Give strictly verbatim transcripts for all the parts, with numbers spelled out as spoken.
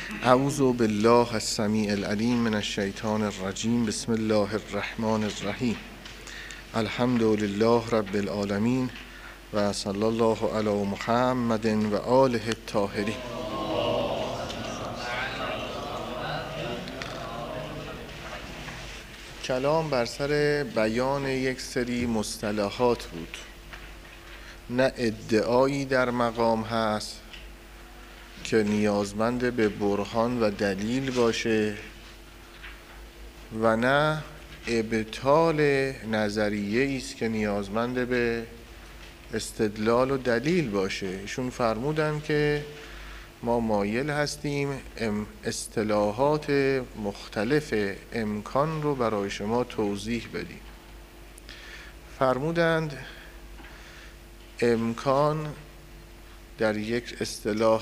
اعوذ بالله السمیع العلیم من الشیطان الرجیم. بسم الله الرحمن الرحیم. الحمد لله رب العالمین و صلی الله علی محمد و آله الطاهرین. کلام بر سر بیان یک سری مصطلحات بود، نه ادعایی در مقام هست که نیازمند به برهان و دلیل باشه و نه ابطال نظریه است که نیازمند به استدلال و دلیل باشه. ایشون فرمودن که ما مایل هستیم اصطلاحات مختلف امکان رو برای شما توضیح بدیم. فرمودند امکان در یک اصطلاح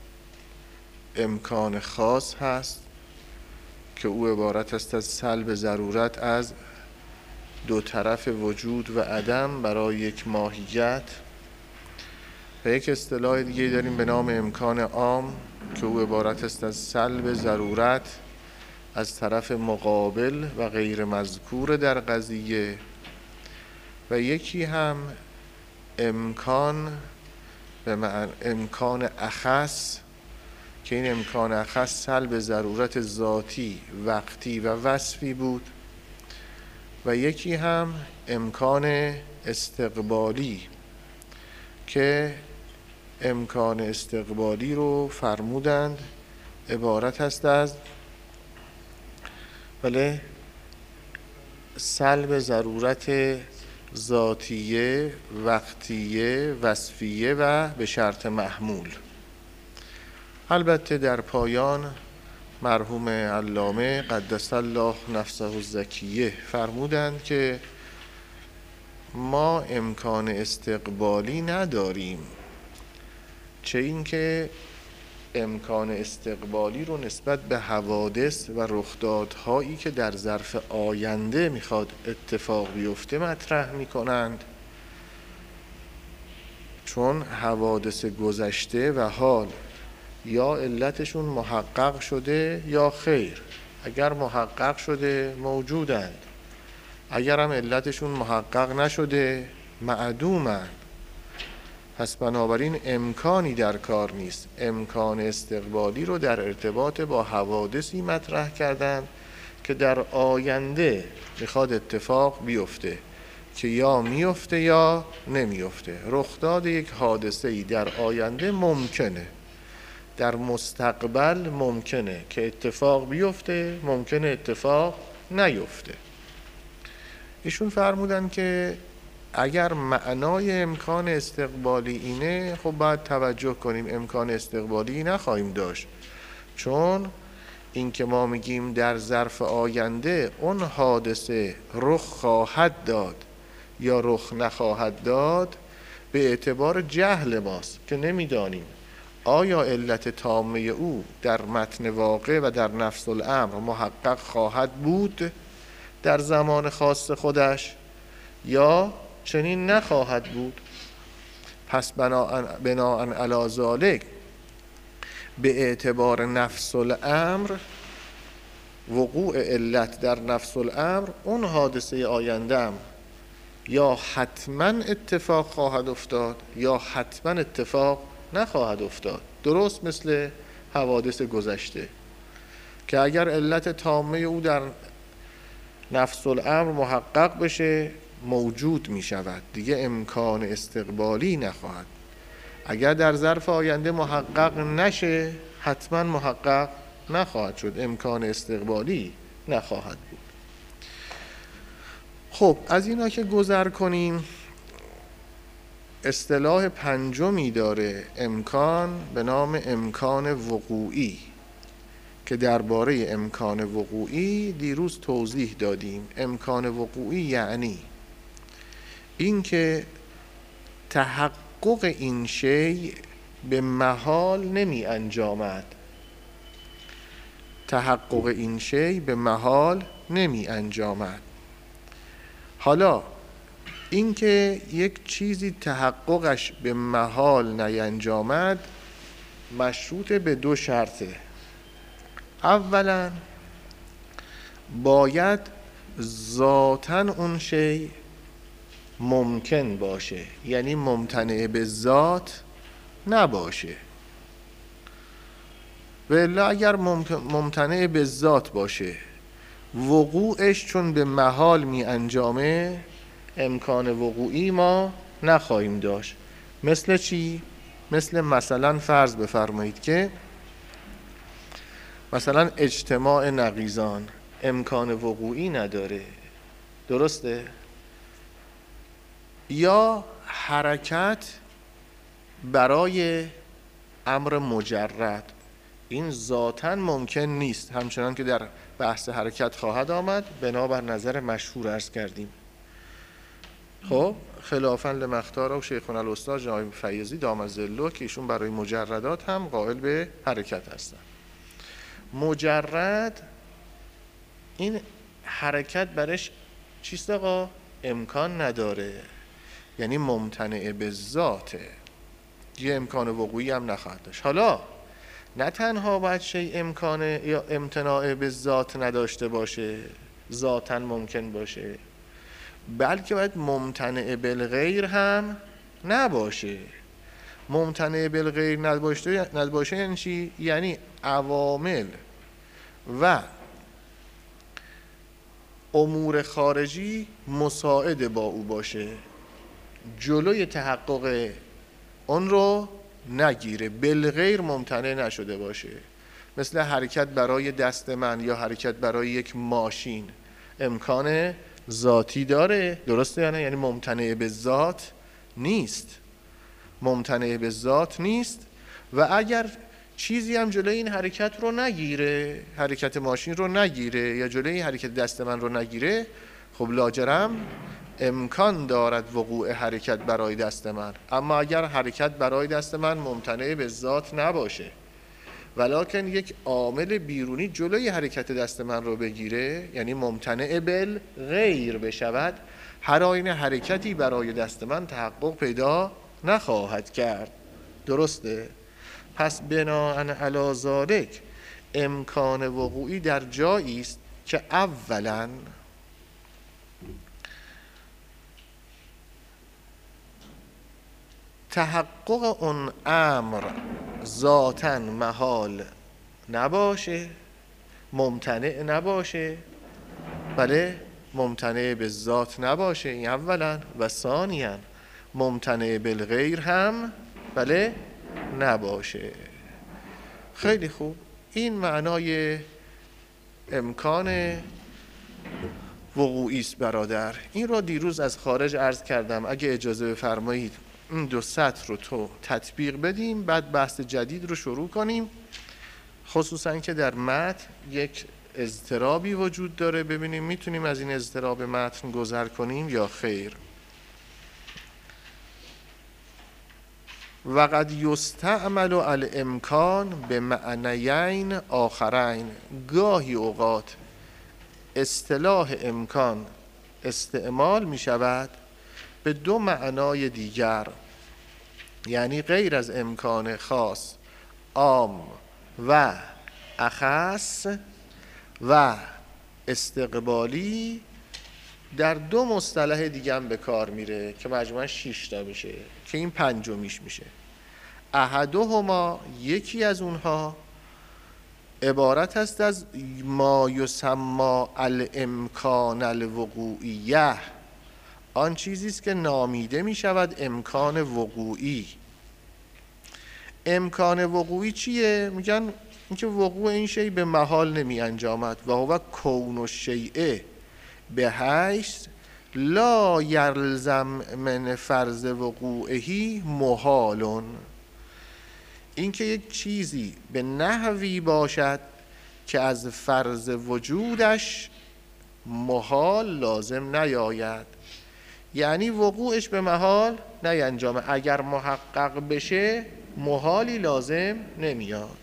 امکان خاص هست که او عبارت است از سلب ضرورت از دو طرف وجود و عدم برای یک ماهیت، و یک اصطلاح دیگه داریم به نام امکان عام که او عبارت است از سلب ضرورت از طرف مقابل و غیر مذکور در قضیه، و یکی هم امکان به معنی امکان اخص که این امکان اخص سلب ضرورت ذاتی، وقتی و وصفی بود، و یکی هم امکان استقبالی که امکان استقبالی رو فرمودند عبارت است از بله سلب ضرورت ذاتیه، وقتیه، وصفیه و به شرط محمول. البته در پایان مرحوم علامه قدس الله نفسه الزکیه فرمودند که ما امکان استقبالی نداریم، چه اینکه امکان استقبالی رو نسبت به حوادث و رخدادهایی که در ظرف آینده میخواد اتفاق بیفته مطرح میکنند، چون حوادث گذشته و حال یا علتشون محقق شده یا خیر. اگر محقق شده موجودند، اگر هم علتشون محقق نشده معدومند. پس بنابراین امکانی در کار نیست. امکان استقبالی رو در ارتباط با حوادثی مطرح کردند که در آینده میخواد اتفاق بیفته، که یا میفته یا نمیفته. رخداد یک حادثه‌ای در آینده ممکنه، در مستقبل ممکنه که اتفاق بیفته، ممکنه اتفاق نیفته. ایشون فرمودن که اگر معنای امکان استقبالی اینه، خب باید توجه کنیم امکان استقبالی نخواهیم داشت، چون این که ما میگیم در ظرف آینده اون حادثه رخ خواهد داد یا رخ نخواهد داد به اعتبار جهل ماست که نمیدانیم آیا علت تامه او در متن واقع و در نفس الامر محقق خواهد بود در زمان خاص خودش یا چنین نخواهد بود. پس بناءً علی ذالک به اعتبار نفس الامر، وقوع علت در نفس الامر، اون حادثه آینده یا حتما اتفاق خواهد افتاد یا حتما اتفاق نخواهد افتاد. درست مثل حوادث گذشته که اگر علت تامه او در نفس الامر محقق بشه موجود می شود، دیگه امکان استقبالی نخواهد. اگر در ظرف آینده محقق نشه حتما محقق نخواهد شد، امکان استقبالی نخواهد بود. خب از اینا که گذر کنیم، اصطلاح پنجمی داره امکان به نام امکان وقوعی که درباره امکان وقوعی دیروز توضیح دادیم. امکان وقوعی یعنی این که تحقق این شیء به محال نمی انجامد. تحقق این شیء به محال نمی انجامد. حالا این که یک چیزی تحققش به محال نینجامد مشروط به دو شرطه. اولا باید ذاتاً اون شی ممکن باشه، یعنی ممتنع به ذات نباشه. ولی اگر ممتنع به ذات باشه، وقوعش چون به محال می انجامه، امکان وقوعی ما نخواهیم داشت. مثل چی؟ مثل مثلا فرض بفرمایید که مثلا اجتماع نقیضان امکان وقوعی نداره، درسته؟ یا حرکت برای امر مجرد، این ذاتاً ممکن نیست، همچنان که در بحث حرکت خواهد آمد، بنابر نظر مشهور عرض کردیم. خب خلافاً لمختار و شیخنا الاستاد جناب فیضی دام ظله که ایشون برای مجردات هم قائل به حرکت هستن. مجرد این حرکت برش چیست آقا؟ امکان نداره، یعنی ممتنع به ذاته، یه امکان وقوعی هم نخواهد داشت. حالا نه تنها باید شی امکان یا امتناع به ذات نداشته باشه، ذاتاً ممکن باشه، بلکه باید ممتنع بالغیر هم نباشه. ممتنع بالغیر نباشه نباشه یعنی چی؟ یعنی عوامل و امور خارجی مساعد با او باشه، جلوی تحقق اون رو نگیره، بالغیر ممتنع نشده باشه. مثل حرکت برای دست من یا حرکت برای یک ماشین امکان ذاتی داره، درسته یا نه؟ یعنی ممتنع به ذات نیست، ممتنع به ذات نیست. و اگر چیزی هم جلوی این حرکت رو نگیره، حرکت ماشین رو نگیره یا جلوی حرکت دست من رو نگیره، خب لاجرم امکان دارد وقوع حرکت برای دست من. اما اگر حرکت برای دست من ممتنع به ذات نباشه، ولکن یک عامل بیرونی جلوی حرکت دست من رو بگیره، یعنی ممتنع بالغیر بشود، هر آینه حرکتی برای دست من تحقق پیدا نخواهد کرد، درسته؟ پس بناءً علی ذالک امکان وقوعی در جایی است که اولاً تحقق اون امر ذاتاً محال نباشه، ممتنع نباشه، بله ممتنع به ذات نباشه، این اولاً. و ثانیاً ممتنع بالغیر هم بله نباشه. خیلی خوب، این معنای امکان وقوعی است برادر. این رو دیروز از خارج عرض کردم، اگه اجازه بفرمایید این دو سطر رو تو تطبیق بدیم، بعد بحث جدید رو شروع کنیم، خصوصا که در متن یک اضطرابی وجود داره، ببینیم میتونیم از این اضطراب متن گذر کنیم یا خیر. و قد یستعمل الامکان به معنیین آخرین، گاهی اوقات اصطلاح امکان استعمال می شود به دو معنای دیگر، یعنی غیر از امکان خاص، عام و اخص و استقبالی، در دو مصطلح دیگه هم به کار میره که مجموعاً شش تا میشه که این پنجمیش میشه. احدهما، یکی از اونها، عبارت است از ما یسمى الامکان الوقوعیه، آن چیزی است که نامیده می شود امکان وقوعی. امکان وقوعی چیه؟ میگن اینکه وقوع این شی به محال نمی انجامد و هو کون الشیء به حیث لا یلزم من فرض وقوعه محال، اینکه یک چیزی به نحوی باشد که از فرض وجودش محال لازم نیاید، یعنی وقوعش به محال نینجامه، اگر محقق بشه محالی لازم نمیاد.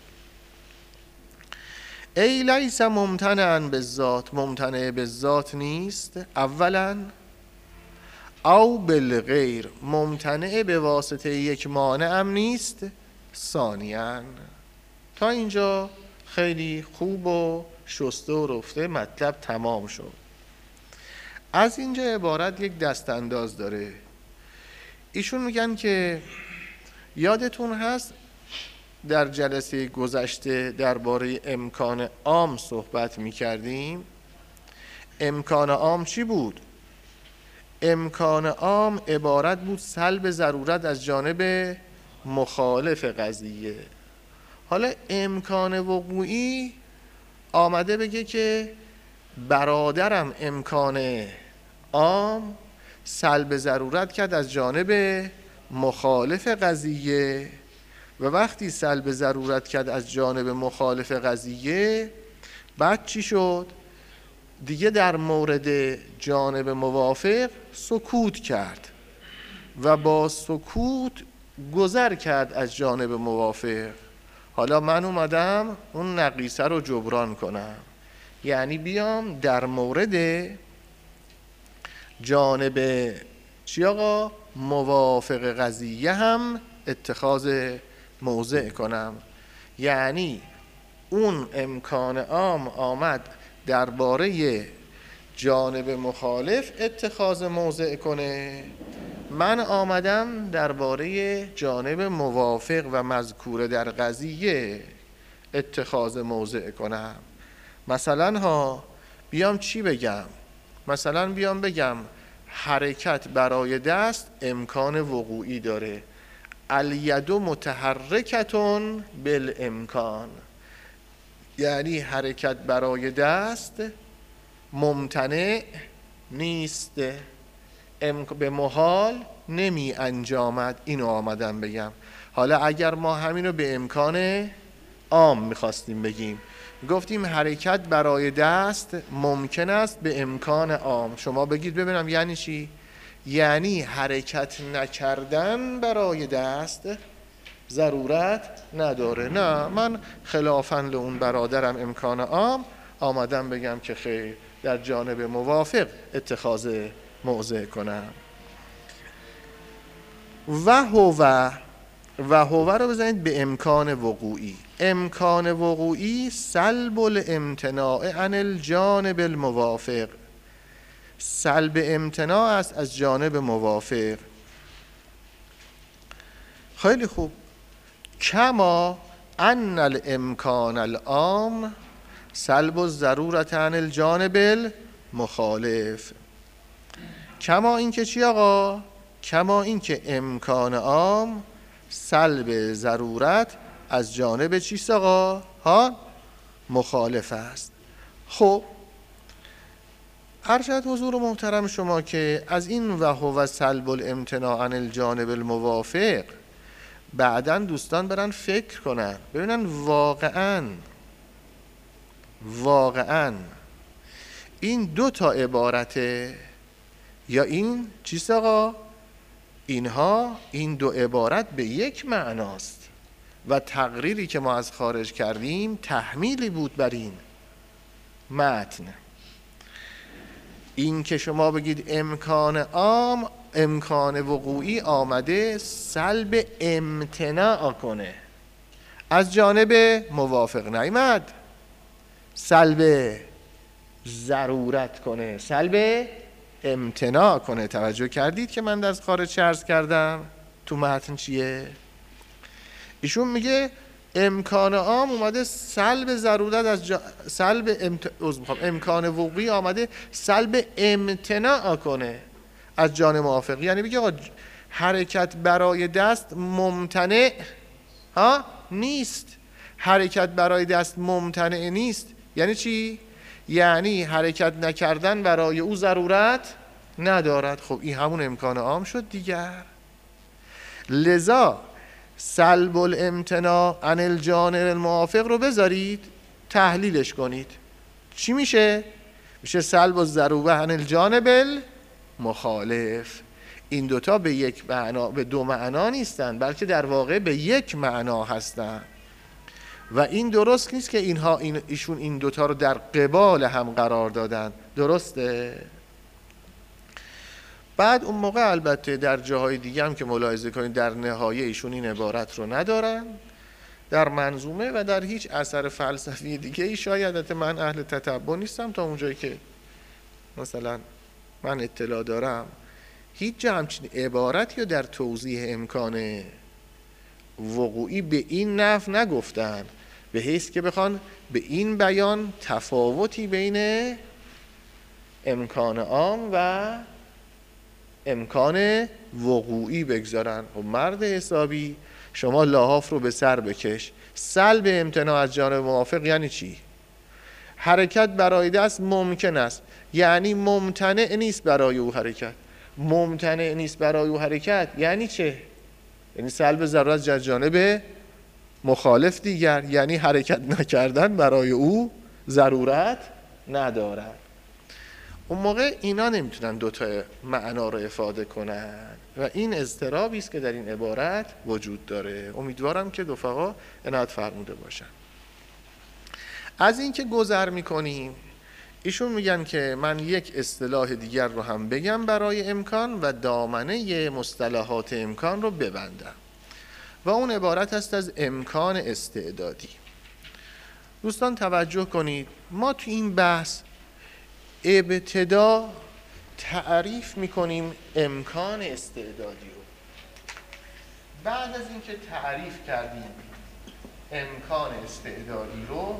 ای لیس ممتنعا بالذات، ممتنع بالذات نیست اولا، او بالغیر، ممتنع به واسطه یک مانع هم نیست ثانیاً. تا اینجا خیلی خوب و شسته و رفته مطلب تمام شد. از اینجا عبارت یک دستانداز داره. ایشون میگن که یادتون هست در جلسه گذشته درباره امکان عام صحبت میکردیم. امکان عام چی بود؟ امکان عام عبارت بود سلب ضرورت از جانب مخالف قضیه. حالا امکان وقوعی آمده بگه که برادرم امکان عام سلب ضرورت کرد از جانب مخالف قضیه و وقتی سلب ضرورت کرد از جانب مخالف قضیه بعد چی شد؟ دیگه در مورد جانب موافق سکوت کرد و با سکوت گذر کرد از جانب موافق. حالا من اومدم اون نقیصه رو جبران کنم، یعنی بیام در مورد جانب چی آقا؟ موافق قضیه هم اتخاذ موضع کنم. یعنی اون امکان عام آمد درباره جانب مخالف اتخاذ موضع کنه، من آمدم درباره جانب موافق و مذکور در قضیه اتخاذ موضع کنم. مثلا ها بیام چی بگم؟ مثلا بیام بگم حرکت برای دست امکان وقوعی داره، الید متحرکتون بالامکان، یعنی حرکت برای دست ممتنع نیست، به محال نمی انجامد. اینو آمدم بگم. حالا اگر ما همینو به امکان عام میخواستیم بگیم، گفتیم حرکت برای دست ممکن است به امکان عام، شما بگید ببینم یعنی چی؟ یعنی حرکت نکردن برای دست ضرورت نداره. نه، من خلافاً لون برادرم امکان عام آمدم بگم که خیر، در جانب موافق اتخاذ موضع کنم. و هو و هو رو بزنید به امکان وقوعی. امکان وقوعی سلب الامتناع عن الجانب الموافق، سلب امتناع است از جانب موافق. خیلی خوب. کما ان الامکان العام سلب الضرورت عن الجانب المخالف. کما این که چی آقا؟ کما این که امکان عام سلب ضرورت از جانب چیست آقا؟ ها؟ مخالف است. خب ارشد حضور محترم شما که از این و هو سلب الامتناع عن الجانب الموافق بعداً دوستان برن فکر کنن ببینن واقعاً واقعاً این دو تا عبارته یا این چیست آقا؟ اینها این دو عبارت به یک معناست و تقریری که ما از خارج کردیم تحمیلی بود بر این متن. این که شما بگید امکان عام امکان وقوعی آمده سلب امتناع کنه از جانب موافق، نیامد سلب ضرورت کنه، سلب امتناع کنه. توجه کردید که من از خارج عرض کردم تو متن چیه؟ ایشون میگه امکان عام اومده سلب ضرورت از جا... سلب امت... امکان وقوعی آمده سلب امتناع کنه از جانب موافق. یعنی میگه آقا حرکت برای دست ممتنع ها نیست. حرکت برای دست ممتنع نیست یعنی چی؟ یعنی حرکت نکردن برای او ضرورت ندارد. خب این همون امکان عام شد دیگر. لذا سلب الامتناع عن الجانب الموافق رو بذارید تحلیلش کنید، چی میشه؟ میشه سلب الضرورت عن الجانب المخالف. این دوتا به یک معنا به دو معنا نیستن بلکه در واقع به یک معنا هستن و این درست نیست که اینها این ایشون این دوتا رو در قبال هم قرار دادن. درسته؟ بعد اون موقع البته در جاهای دیگه هم که ملاحظه کنید در نهایه ایشون این عبارت رو ندارن در منظومه و در هیچ اثر فلسفی دیگه ای شاید من اهل تتبع نیستم تا اونجایی که مثلا من اطلاع دارم هیچ جا همچین عبارتی رو در توضیح امکان وقوعی به این نحو نگفتن به حیث که بخوان به این بیان تفاوتی بین امکان عام و امکان وقوعی بگذارن. و مرد حسابی شما لاحاف رو به سر بکش، سلب امتناع از جانب موافق یعنی چی؟ حرکت برای دست ممکن است، یعنی ممتنع نیست برای او حرکت. ممتنع نیست برای او حرکت یعنی چه؟ یعنی سلب ضرورت از جانب مخالف دیگر، یعنی حرکت نکردن برای او ضرورت ندارد. اون موقع اینا نمیتونن دوتا معنا رو افاده کنن و این اضطرابی است که در این عبارت وجود داره. امیدوارم که رفقا عنایت فرموده باشن. از این که گذر میکنیم، ایشون میگن که من یک اصطلاح دیگر رو هم بگم برای امکان و دامنه مصطلحات امکان رو ببندم و اون عبارت است از امکان استعدادی. دوستان توجه کنید، ما تو این بحث ابتدا تعریف میکنیم امکان استعدادی رو. بعد از اینکه تعریف کردیم امکان استعدادی رو،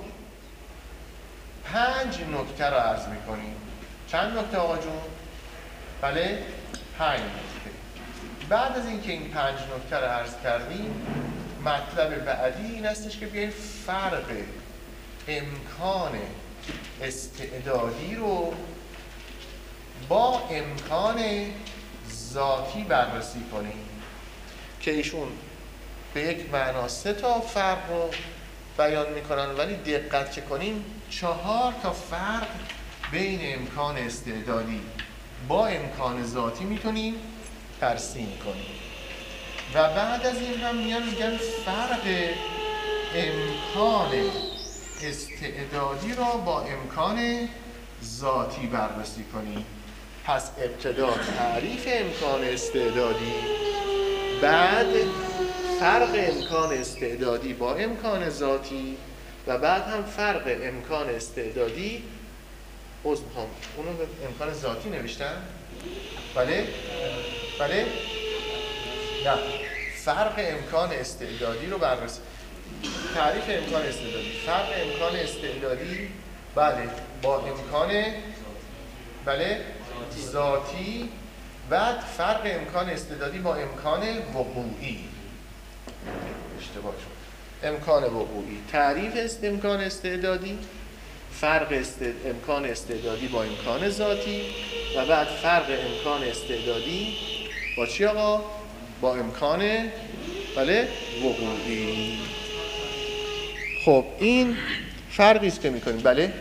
پنج نکته رو عرض میکنیم. چند نکته آقا جون؟ بله، پنج نکته. بعد از اینکه این پنج نکته رو عرض کردیم، مطلب بعدی این استش که بیاییم فرق امکان استعدادی رو با امکان ذاتی بررسی کنیم که ایشون به یک معنا سه تا فرق رو بیان میکنن، ولی دقت که کنیم چهار تا فرق بین امکان استعدادی با امکان ذاتی میتونیم ترسیم کنیم. و بعد از این هم میان میگن فرق امکان استعدادی را با امکان ذاتی بررسی کنیم. پس ابتدا تعریف امکان استعدادی، بعد فرق امکان استعدادی با امکان ذاتی و بعد هم فرق امکان استعدادی عذر میخوام اونو به امکان ذاتی نوشتن؟ بله؟ بله؟ نه، فرق امکان استعدادی رو بررسی. تعریف امکان استعدادی، فرق امکان استعدادی بله با امکان بله ذاتی، بعد فرق امکان استعدادی با امکان وقوعی. اشتباه شد. امکان وقوعی، تعریف است امکان استعدادی، فرق است امکان استعدادی با امکان ذاتی و بعد فرق امکان استعدادی با چی آقا؟ با امکان بله وقوعی. خب این فرقی است که میکنیم. بله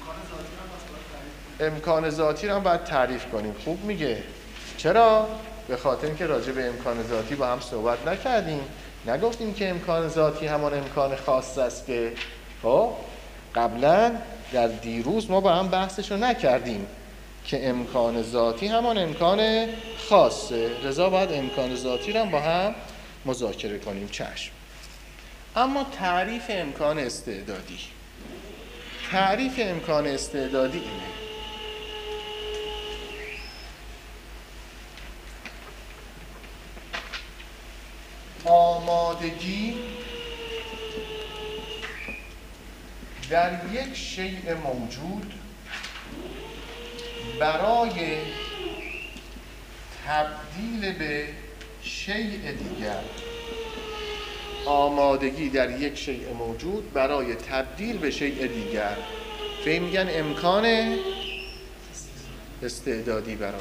امکان ذاتی رو هم باید تعریف کنیم. خوب میگه. چرا؟ به خاطر اینکه راجع به امکان ذاتی با هم صحبت نکردیم، نگفتیم که امکان ذاتی همان امکان خاص است که خب قبلا در دیروز ما با هم بحثش رو نکردیم که امکان ذاتی همان امکان خاصه، لذا باید امکان ذاتی رو هم با هم مذاکره کنیم. چشم. اما تعریف امکان استعدادی، تعریف امکان استعدادی اینه: آمادگی در یک شیء موجود برای تبدیل به شیء دیگر. آمادگی در یک شیء موجود برای تبدیل به شیء دیگر. فهم میگن امکان استعدادی برادر.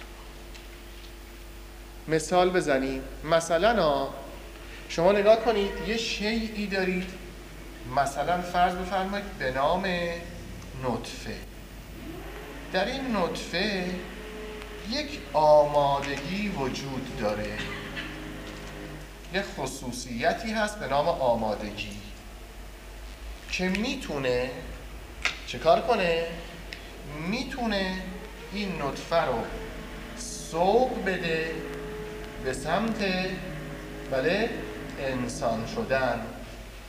مثال بزنیم. مثلا شما نگاه کنید یه شیئی دارید، مثلا فرض بفرمایید به نام نطفه. در این نطفه یک آمادگی وجود داره، یک خصوصیتی هست به نام آمادگی که میتونه چه کار کنه؟ میتونه این نطفه رو سوق بده به سمت بله انسان شدن.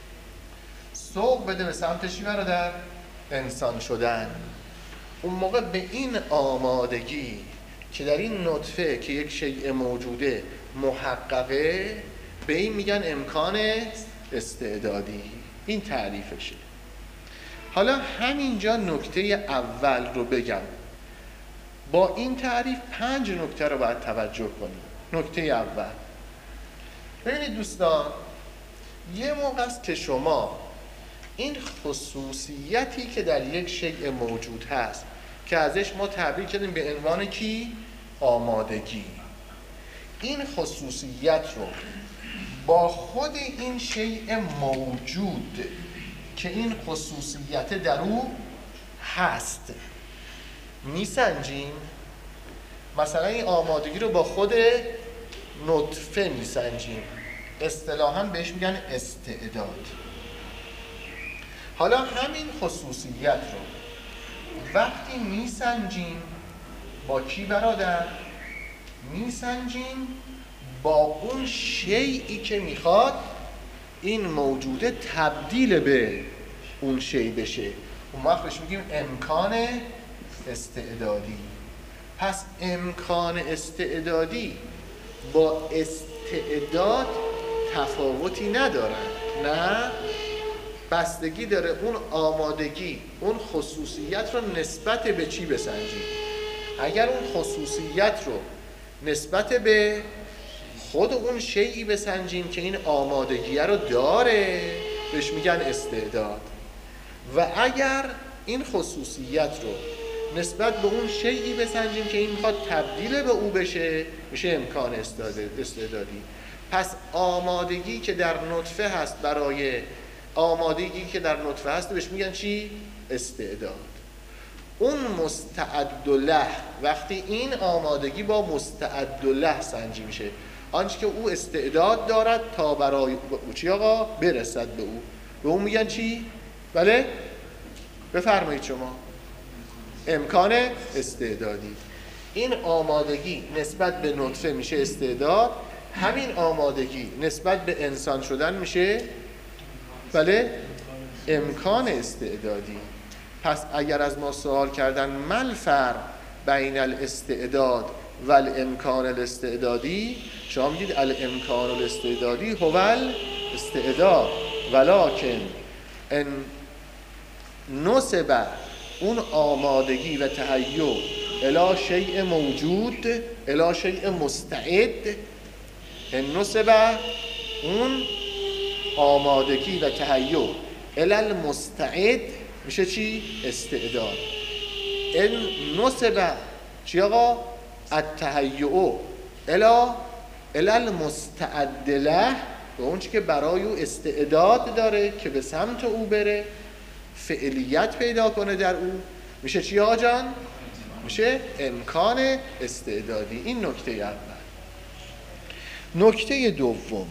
سوق بده به سمت چی برادر؟ انسان شدن. اون موقع به این آمادگی که در این نطفه که یک شیء موجوده محققه، به این میگن امکان استعدادی. این تعریفشه. حالا همینجا نکته اول رو بگم. با این تعریف پنج نکته رو باید توجه کنیم. نکته اول، ببینید دوستان، یه موقع است که شما این خصوصیتی که در یک شیء موجود هست که ازش ما تعبیر کردیم به عنوان کی؟ آمادگی. این خصوصیت رو با خود این شیء موجود که این خصوصیت در او هست میسنجیم. مثلا این آمادگی رو با خود نطفه میسنجیم، اصطلاحاً بهش میگن استعداد. حالا همین خصوصیت رو وقتی میسنجیم با کی برادر؟ میسنجیم با اون شیئی که میخواد این موجوده تبدیل به اون شیء بشه. اون وقت بهش میگیم امکان استعدادی. پس امکان استعدادی با استعداد تفاوتی ندارن، نه، بستگی داره اون آمادگی، اون خصوصیت رو نسبت به چی بسنجیم. اگر اون خصوصیت رو نسبت به خود اون شیئی بسنجیم که این آمادگی رو داره، بهش میگن استعداد. و اگر این خصوصیت رو نسبت به اون شیئی بسنجیم که این میخواد تبدیل به او بشه، میشه امکان استعدادی. پس آمادگی که در نطفه هست برای آمادگی که در نطفه هست بهش میگن چی؟ استعداد. اون مستعد له، وقتی این آمادگی با مستعد له سنجی میشه، آنچه که او استعداد دارد تا برای او چی آقا؟ برسد به او، به اون میگن چی؟ بله؟ بفرمایید شما. امکان استعدادی. این آمادگی نسبت به نطفه میشه استعداد، همین آمادگی نسبت به انسان شدن میشه بله امکان استعدادی. پس اگر از ما سوال کردن مل فرق بین الاستعداد و الامکان الاستعدادی، شما میگید الامکان الاستعدادی هو الاستعداد ولکن ان نسب اون آمادگی و تهیع الی شیء موجود الی شیء مستعد، ان نسب اون آمادگی و تهیع الی المستعد میشه چی؟ استعداد. ان نسب چی آقا؟ التهیع الی الی المستعد له، به اون چی که برای او استعداد داره که به سمت او بره، فعلیت پیدا کنه در او، میشه چی آقا جان؟ میشه امکان استعدادی. این نکته اول. نکته دوم،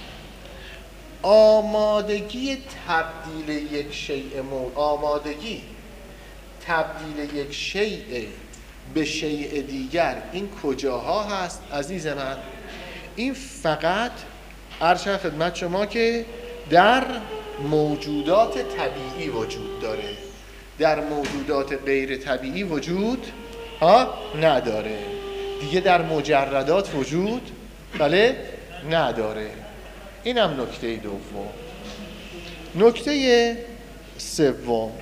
آمادگی تبدیل یک شیء مو آمادگی تبدیل یک شیء به شیء دیگر، این کجاها هست عزیز من؟ این فقط عرض خدمت شما که در موجودات طبیعی وجود داره، در موجودات غیر طبیعی وجود ها نداره. دیگه در مجردات وجود بله نداره. اینم نکته دوم. نکته سوم،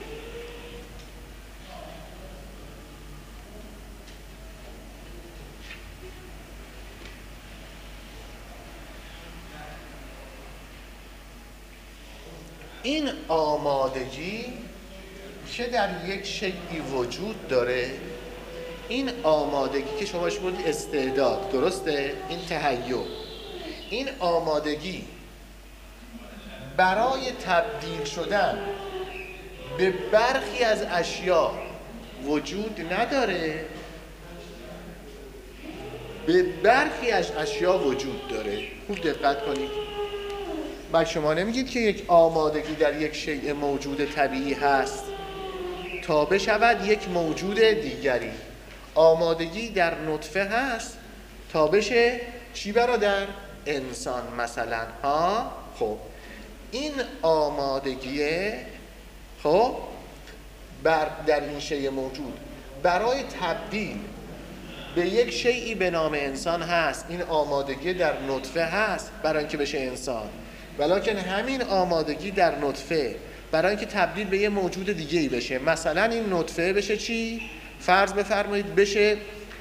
این آمادگی که در یک شیئی وجود داره، این آمادگی که شما بهش بودید استعداد، درسته؟ این تهیع، این آمادگی برای تبدیل شدن به برخی از اشیاء وجود نداره، به برخی از اشیاء وجود داره. خوب دقت کنید. بعد شما نمیگید که یک آمادگی در یک شیء موجود طبیعی هست تا بشود یک موجود دیگری. آمادگی در نطفه هست تا بشه چی برادر؟ انسان مثلا. ها خب این آمادگیه خب بر در این شیء موجود برای تبدیل به یک شیئی به نام انسان هست. این آمادگی در نطفه هست برای اینکه بشه انسان، ولکن همین آمادگی در نطفه برای اینکه تبدیل به یه موجود دیگه‌ای بشه، مثلا این نطفه بشه چی؟ فرض بفرمایید بشه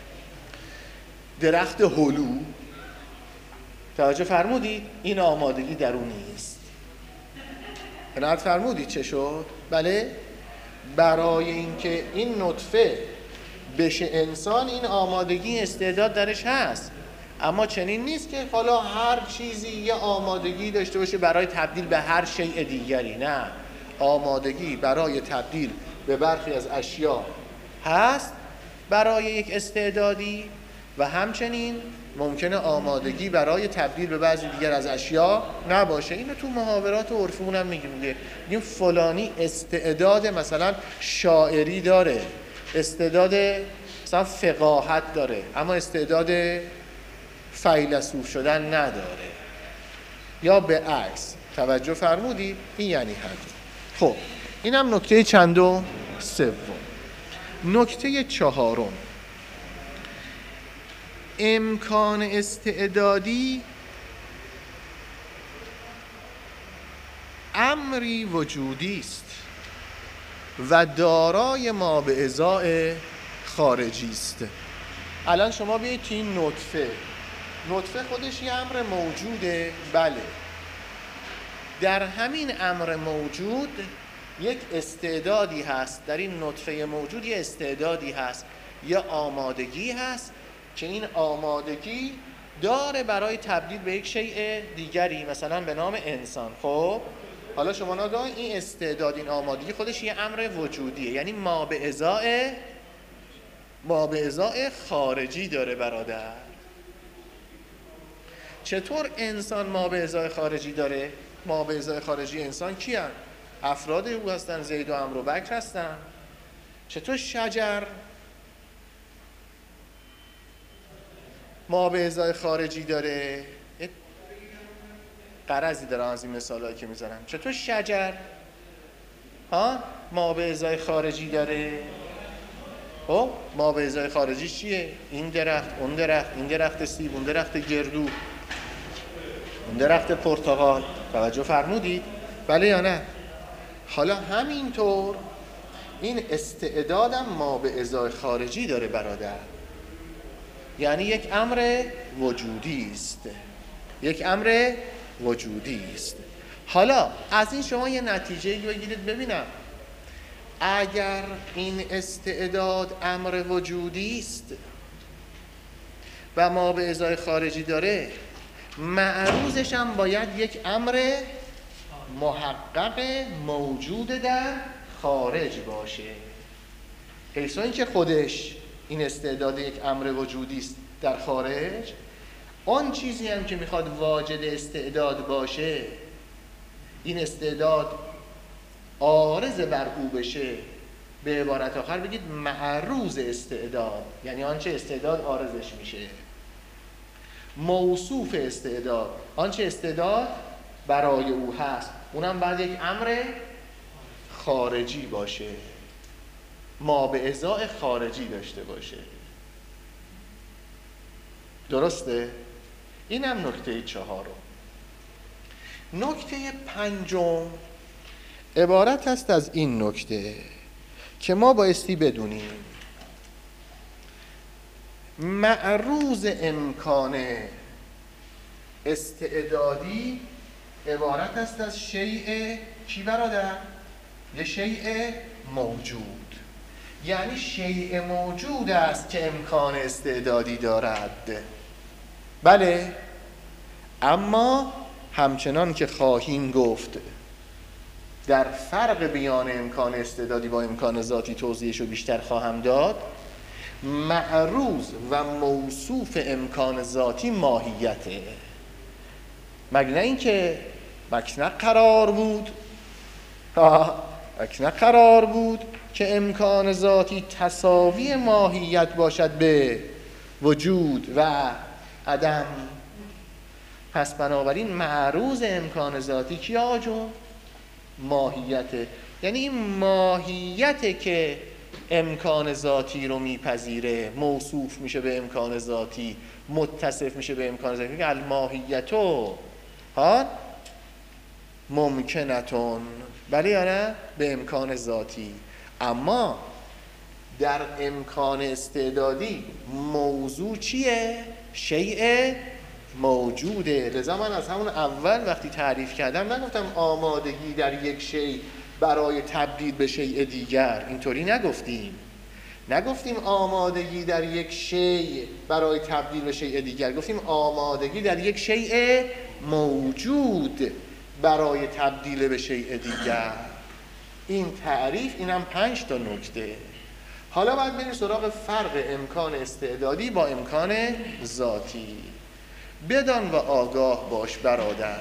درخت هلو. توجه فرمودید؟ این آمادگی در اون نیست. عنایت فرمودید چه شد؟ بله، برای اینکه این نطفه بشه انسان این آمادگی استعداد درش هست، اما چنین نیست که حالا هر چیزی یه آمادگی داشته باشه برای تبدیل به هر شیء دیگری. نه، آمادگی برای تبدیل به برخی از اشیا هست برای یک استعدادی و همچنین ممکنه آمادگی برای تبدیل به بعضی دیگر از اشیا نباشه. اینو تو محاورات و عرفمون هم میگیم دیگه، میگیم فلانی استعداد مثلا شاعری داره، استعداد مثلا فقاهت داره، اما استعداد فیلسوف شدن نداره، یا به عکس. توجه فرمودید؟ این یعنی همین. خب اینم نکته چندم؟ سوم. نکته چهارم، امکان استعدادی امری وجودی است و دارای ما به ازای خارجی است. الان شما بیایید تو این نطفه، نطفه خودش یه امر موجوده، بله، در همین امر موجود یک استعدادی هست، در این نطفه موجود یه استعدادی هست، یه آمادگی هست که این آمادگی داره برای تبدیل به یک شیء دیگری، مثلا به نام انسان. خب حالا شما نگاه، این استعداد، این آمادگی خودش یه امر وجودیه، یعنی ما به ازای ما به ازای خارجی داره برادر. چطور انسان ما به ازای خارجی داره؟ ما به ازای خارجی انسان کی هستن؟ افراد او هستن، زید و عمرو و بکر هستن. چطور شجر ما به ازای خارجی داره؟ غرضی دارم از این مثالایی که میزنم. چطور شجر ها ما به ازای خارجی داره؟ خب ما به ازای خارجی چیه؟ این درخت، اون درخت، این درخت سیب، اون درخت گردو، اون درخت پرتقال. توجه فرمودید؟ بله یا نه؟ حالا همینطور این استعدادم ما به ازای خارجی داره برادر، یعنی یک امر وجودی است، یک امر وجودی است. حالا از این شما یه نتیجه بگیرید ببینم، اگر این استعداد امر وجودی است و ما به ازای خارجی داره، معروضش هم باید یک امر محقق موجود در خارج باشه. حیث اینکه خودش این استعداد یک امر وجودی است در خارج، آن چیزی هم که میخواد واجد استعداد باشه، این استعداد عارض بر او بشه، به عبارت آخر بگید معروض استعداد، یعنی آنچه استعداد عارضش میشه، موصوف استعداد، آنچه استعداد برای او هست، اونم باید یک امر خارجی باشه، ما به ازای خارجی داشته باشه. درسته؟ اینم نکته چهارم. نکته پنجم عبارت است از این نکته که ما بایستی بدونیم معروض امکان استعدادی عبارت است از شیء کی برادر؟ یه شیء موجود، یعنی شیء موجود است که امکان استعدادی دارد. بله، اما همچنان که خواهیم گفت در فرق بیان امکان استعدادی با امکان ذاتی توضیحشو بیشتر خواهم داد، معروض و موصوف امکان ذاتی ماهیته. مگه نه اینکه مکنه قرار بود مکنه قرار بود که امکان ذاتی تساوی ماهیت باشد به وجود و عدم. پس بنابراین معروض امکان ذاتی کی آقا جون؟ ماهیته. یعنی این ماهیته که امکان ذاتی رو میپذیره، موصوف میشه به امکان ذاتی، متصف میشه به امکان ذاتی که الماهیتو ها ممکنتون، بله یا نه؟ به امکان ذاتی. اما در امکان استعدادی موضوع چیه؟ شیء موجوده. لذا من از همون اول وقتی تعریف کردم نگفتم آمادگی در یک شیء برای تبدیل به شیء دیگر، اینطوری نگفتیم. نگفتیم آمادگی در یک شیء برای تبدیل به شیء دیگر، گفتیم آمادگی در یک شیء موجود برای تبدیل به شیء دیگر. این تعریف، اینم پنج تا نکته. حالا باید بریم سراغ فرق امکان استعدادی با امکان ذاتی. بدان و آگاه باش برادر،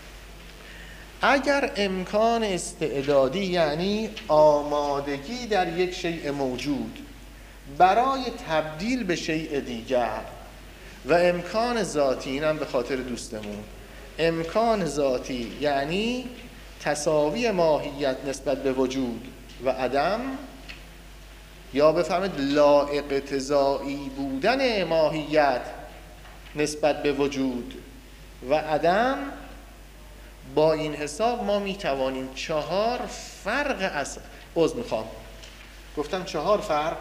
اگر امکان استعدادی یعنی آمادگی در یک شیء موجود برای تبدیل به شیء دیگر و امکان ذاتی، اینم به خاطر دوستمون، امکان ذاتی یعنی تساوی ماهیت نسبت به وجود و عدم، یا بفهمید لا اقتضایی بودن ماهیت نسبت به وجود و عدم، با این حساب ما میتوانیم چهار فرق از عذر میخوام گفتم چهار فرق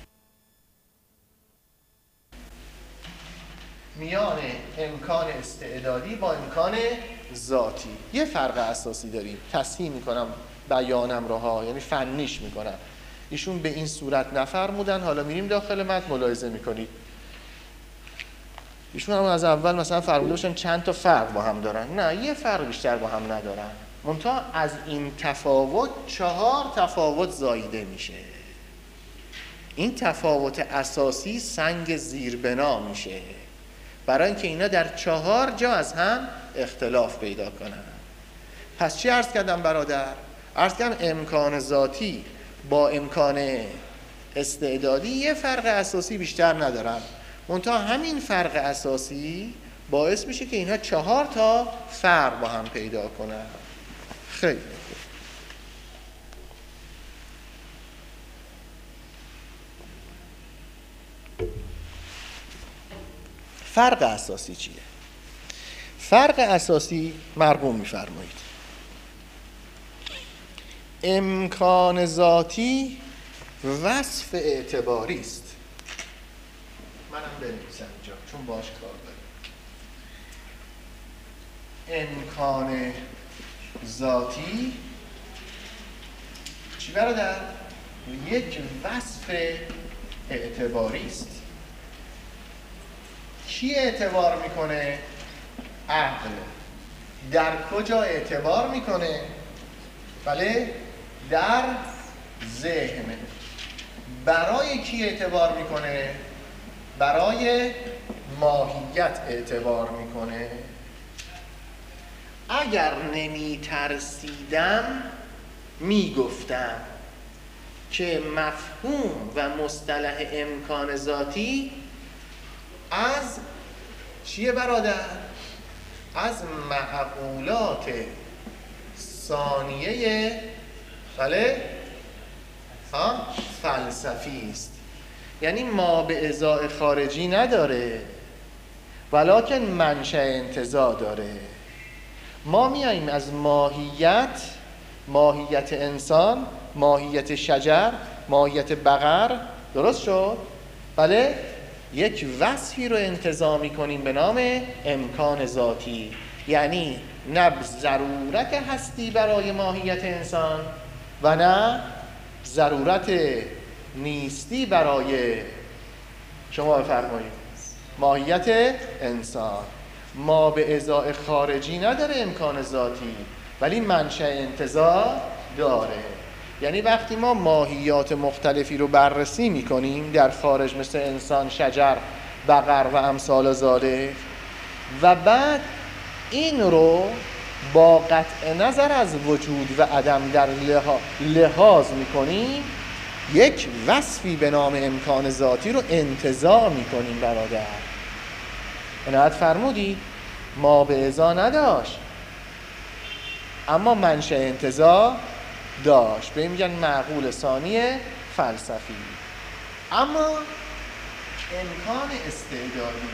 میان امکان استعدادی با امکان ذاتی. یه فرق اساسی داریم، تصحیح میکنم بیانم رو ها، یعنی فنیش میکنم. ایشون به این صورت نفرمودن، حالا میریم داخل متن ملاحظه میکنید. ایشون هم از اول مثلا فرموده باشن چند تا فرق با هم دارن، نه، یه فرق بیشتر با هم ندارن، منتها از این تفاوت چهار تفاوت زاییده میشه. این تفاوت اساسی سنگ زیربنا میشه، برای اینکه اینا در چهار جا از هم اختلاف پیدا کنن. پس چی عرض کردم برادر؟ عرض کردم امکان ذاتی با امکان استعدادی یه فرق اساسی بیشتر ندارن، منتها همین فرق اساسی باعث میشه که اینها چهار تا فرق با هم پیدا کنن. خیلی خوب. فرق اساسی چیه؟ فرق اساسی مرقوم میفرمایید امکان ذاتی وصف اعتباری است. منم بنویسم اینجا چون باش کار دارم. امکان ذاتی چی برادر؟ یک وصف اعتباری است. کی اعتبار میکنه؟ عقل. در کجا اعتبار میکنه؟ بله، در ذهن. برای کی اعتبار میکنه؟ برای ماهیت اعتبار میکنه. اگر نمی ترسیدم میگفتم که مفهوم و مصطلح امکان ذاتی از چیه برادر؟ از معقولات ثانیه بله ها فلسفی است. یعنی ما به ازای خارجی نداره، ولکن منشأ انتزاع داره. ما میاییم از ماهیت، ماهیت انسان، ماهیت شجر، ماهیت بقر، درست شد؟ بله، یک وصفی رو انتزاع میکنیم به نام امکان ذاتی. یعنی نه ضرورت هستی برای ماهیت انسان و نه ضرورت نیستی برای شما بفرمایید ماهیت انسان. ما به ازای خارجی نداره امکان ذاتی، ولی منشأ انتزاع داره. یعنی وقتی ما ماهیات مختلفی رو بررسی میکنیم در خارج مثل انسان، شجر، بقر و امثال ذالک، و بعد این رو با قطع نظر از وجود و عدم در لحاظ میکنیم، یک وصفی به نام امکان ذاتی رو انتزاع میکنیم برادر. عنایت فرمودید؟ ما به ازا نداشت، اما منشأ انتزاع داشت. به این میگن معقول ثانی فلسفی. اما امکان استعدادی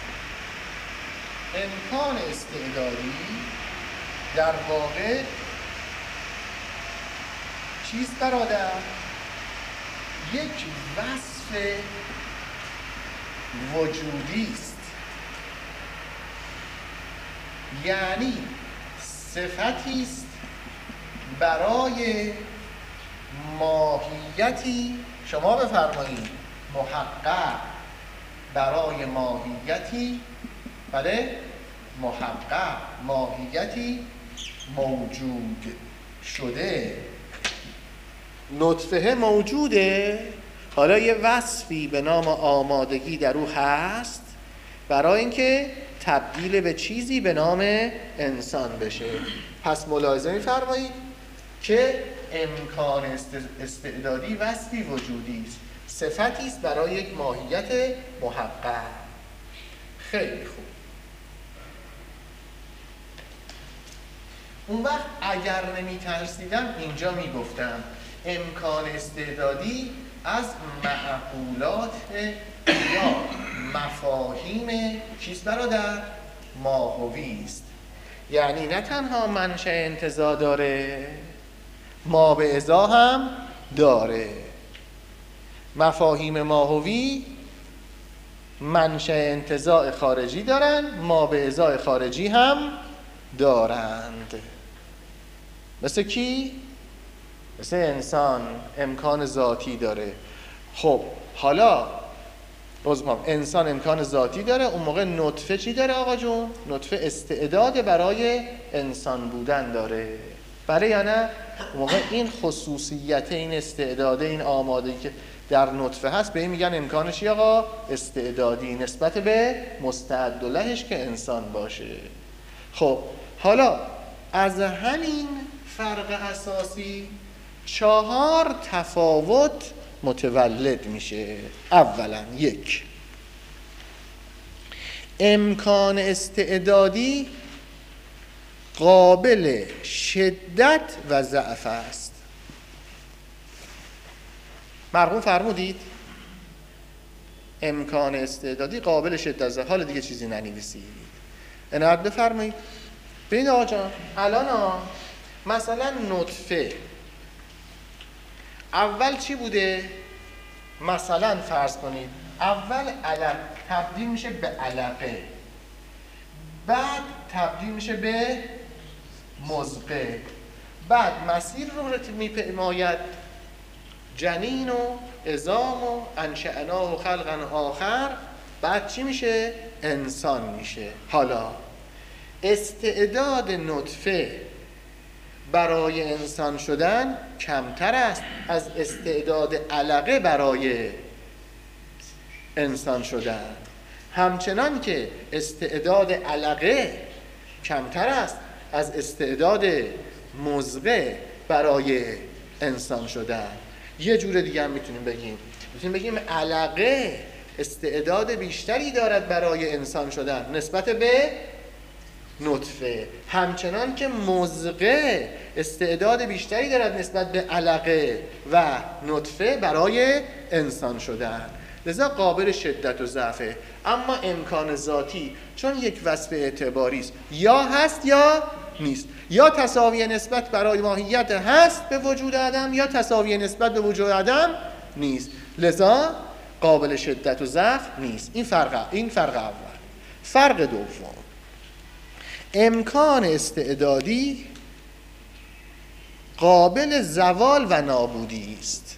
امکان استعدادی در واقع چیست برادر؟ یک وصف وجودی است، یعنی صفتی است برای ماهیتی، شما بفرمایید محقق، برای ماهیتی، بله محقق، ماهیتی موجود شده. نطفه موجوده، حالا یه وصفی به نام آمادگی در او هست برای اینکه تبدیل به چیزی به نام انسان بشه. پس ملاحظه می‌فرمایید که امکان استعدادی وصفی وجودی است، صفتی است برای یک ماهیت محقق. خیلی خوب. اون وقت اگر نمی‌ترسیدم اینجا میگفتم امکان استعدادی از معقولات یا مفاهیم چیست برادر؟ ماهوی است. یعنی نه تنها منشأ انتزاع داره، ما به ازا هم داره. مفاهیم ماهوی منشأ انتزاع خارجی دارن، ما به ازا خارجی هم دارند. مثل کی؟ مثل انسان امکان ذاتی داره. خب حالا روزمام انسان امکان ذاتی داره، اون موقع نطفه چی داره آقا جون؟ نطفه استعداد برای انسان بودن داره، بله یا نه؟ اون موقع این خصوصیت، این استعداد، این آمادگی که در نطفه هست به این میگن امکانش چی آقا؟ استعدادی، نسبت به مستعد لهش که انسان باشه. خب حالا از همین فرق اساسی چهار تفاوت متولد میشه. اولا یک، امکان استعدادی قابل شدت و ضعف است. مرحوم فرمودید امکان استعدادی قابل شدت و ضعف. حالا دیگه چیزی ننویسید، عنایت بفرمایید. ببینید آقا جان، الان ها مثلا نطفه اول چی بوده؟ مثلا فرض کنید اول علق تبدیل میشه به علقه، بعد تبدیل میشه به مزغه، بعد مسیر رو میپیماید جنین و عظام و انشأناه و خلقا آخر، بعد چی میشه؟ انسان میشه. حالا استعداد نطفه برای انسان شدن کمتر است از استعداد علقه برای انسان شدن، همچنان که استعداد علقه کمتر است از استعداد مزغه برای انسان شدن. یه جور دیگه هم میتونیم بگیم میتونیم بگیم علقه استعداد بیشتری دارد برای انسان شدن نسبت به نطفه، همچنان که مزغه استعداد بیشتری دارد نسبت به علقه و نطفه برای انسان شدن. لذا قابل شدت و ضعفه. اما امکان ذاتی چون یک وصف اعتباری است، یا هست یا نیست، یا تساوی نسبت برای ماهیت هست به وجود عدم، یا تساوی نسبت به وجود عدم نیست، لذا قابل شدت و ضعف نیست. این فرق این فرق اول. فرق دوم، امکان استعدادی قابل زوال و نابودی است.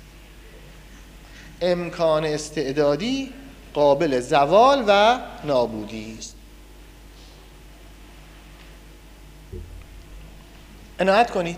امکان استعدادی قابل زوال و نابودی است. عنایت کنید.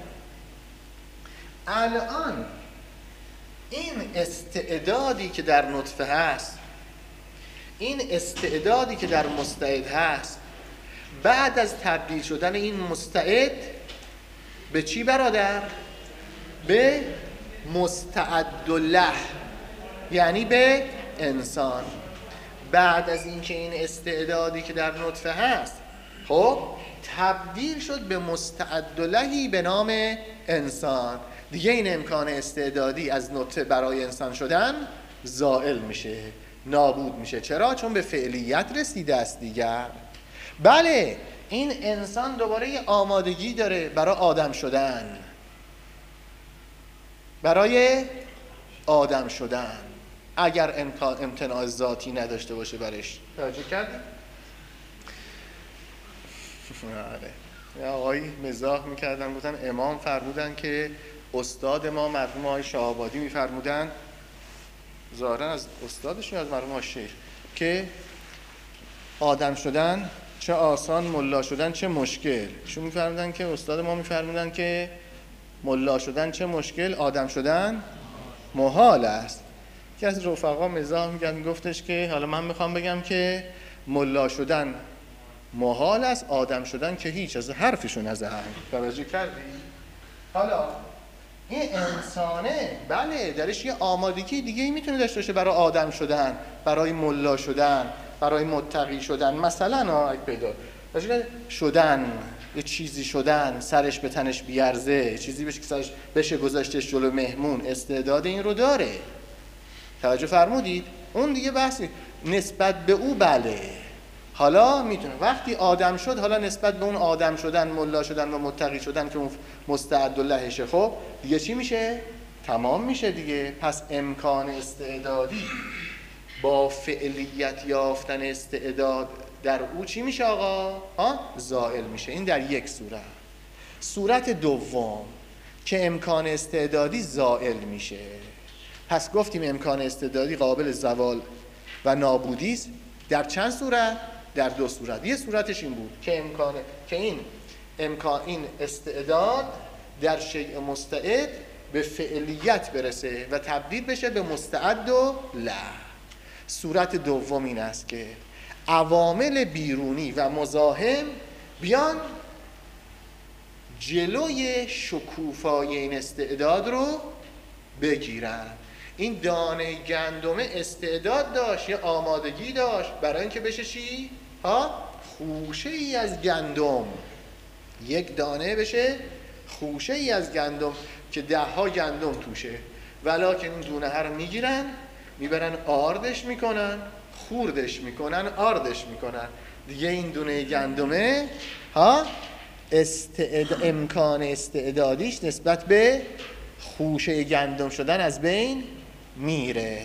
الان این استعدادی که در نطفه هست، این استعدادی که در مستعد هست، بعد از تبدیل شدن این مستعد به چی برادر؟ به مستعد له، یعنی به انسان. بعد از اینکه این استعدادی که در نطفه هست خب تبدیل شد به مستعد لهی به نام انسان. دیگه این امکان استعدادی از نطفه برای انسان شدن زائل میشه، نابود میشه. چرا؟ چون به فعلیت رسیده است دیگر. بله این انسان دوباره یه آمادگی داره برای آدم شدن، برای آدم شدن، اگر امکان امتناع ذاتی نداشته باشه برش. توجه کردی؟ آره. یا آقایی مزاح میکردن، گفتن امام فرمودن که استاد ما مرحوم آقای شاه‌آبادی میفرمودن، ظاهرا از استادشون از مرحوم آقای شیخ، که آدم شدن چه آسان، ملا شدن چه مشکل. شون میفرمودن که استاد ما میفرمودن که ملا شدن چه مشکل، آدم شدن محال است. که از رفقا مزاح میکرد، میگفتش که حالا من میخوام بگم که ملا شدن محال است، آدم شدن که هیچ. از حرفشون از هم توجه کردی؟ حالا این انسانه بله درش یه آمادگی دیگه میتونه داشته باشه برای آدم شدن، برای ملا شدن، برای متقی شدن. مثلا آقای پیدا شدن، یه چیزی شدن، سرش به تنش بیارزه، چیزی بشه که سرش بشه گذاشتش جلو مهمون، استعداد این رو داره. توجه فرمودید؟ اون دیگه بحثی نسبت به او بله. حالا میتونه وقتی آدم شد، حالا نسبت به اون آدم شدن، ملا شدن و متقی شدن که اون مستعد لهشه، خب دیگه چی میشه؟ تمام میشه دیگه. پس امکان استعدادی با فعلیت یافتن استعداد در او چی میشه آقا؟ ها؟ زائل میشه. این در یک صورت. صورت دوم که امکان استعدادی زائل میشه. پس گفتیم امکان استعدادی قابل زوال و نابودی است. در چند صورت؟ در دو صورت. یه صورتش این بود که امکان که این امکان این استعداد در شیء مستعد به فعلیت برسه و تبدیل بشه به مستعد و له. صورت دوم این است که عوامل بیرونی و مزاحم بیان جلوی شکوفای این استعداد رو بگیرن. این دانه گندمه استعداد داشت، یه آمادگی داشت برای اینکه بشه چی؟ ها؟ خوشه ای از گندم. یک دانه بشه خوشه ای از گندم که ده ها گندم توشه، ولکن این دونه ها رو میگیرن، میبرن آردش میکنن، خوردش میکنن، آردش میکنن. دیگه این دونه گندمه ها استعد... امکان استعدادیش نسبت به خوشه گندم شدن از بین میره.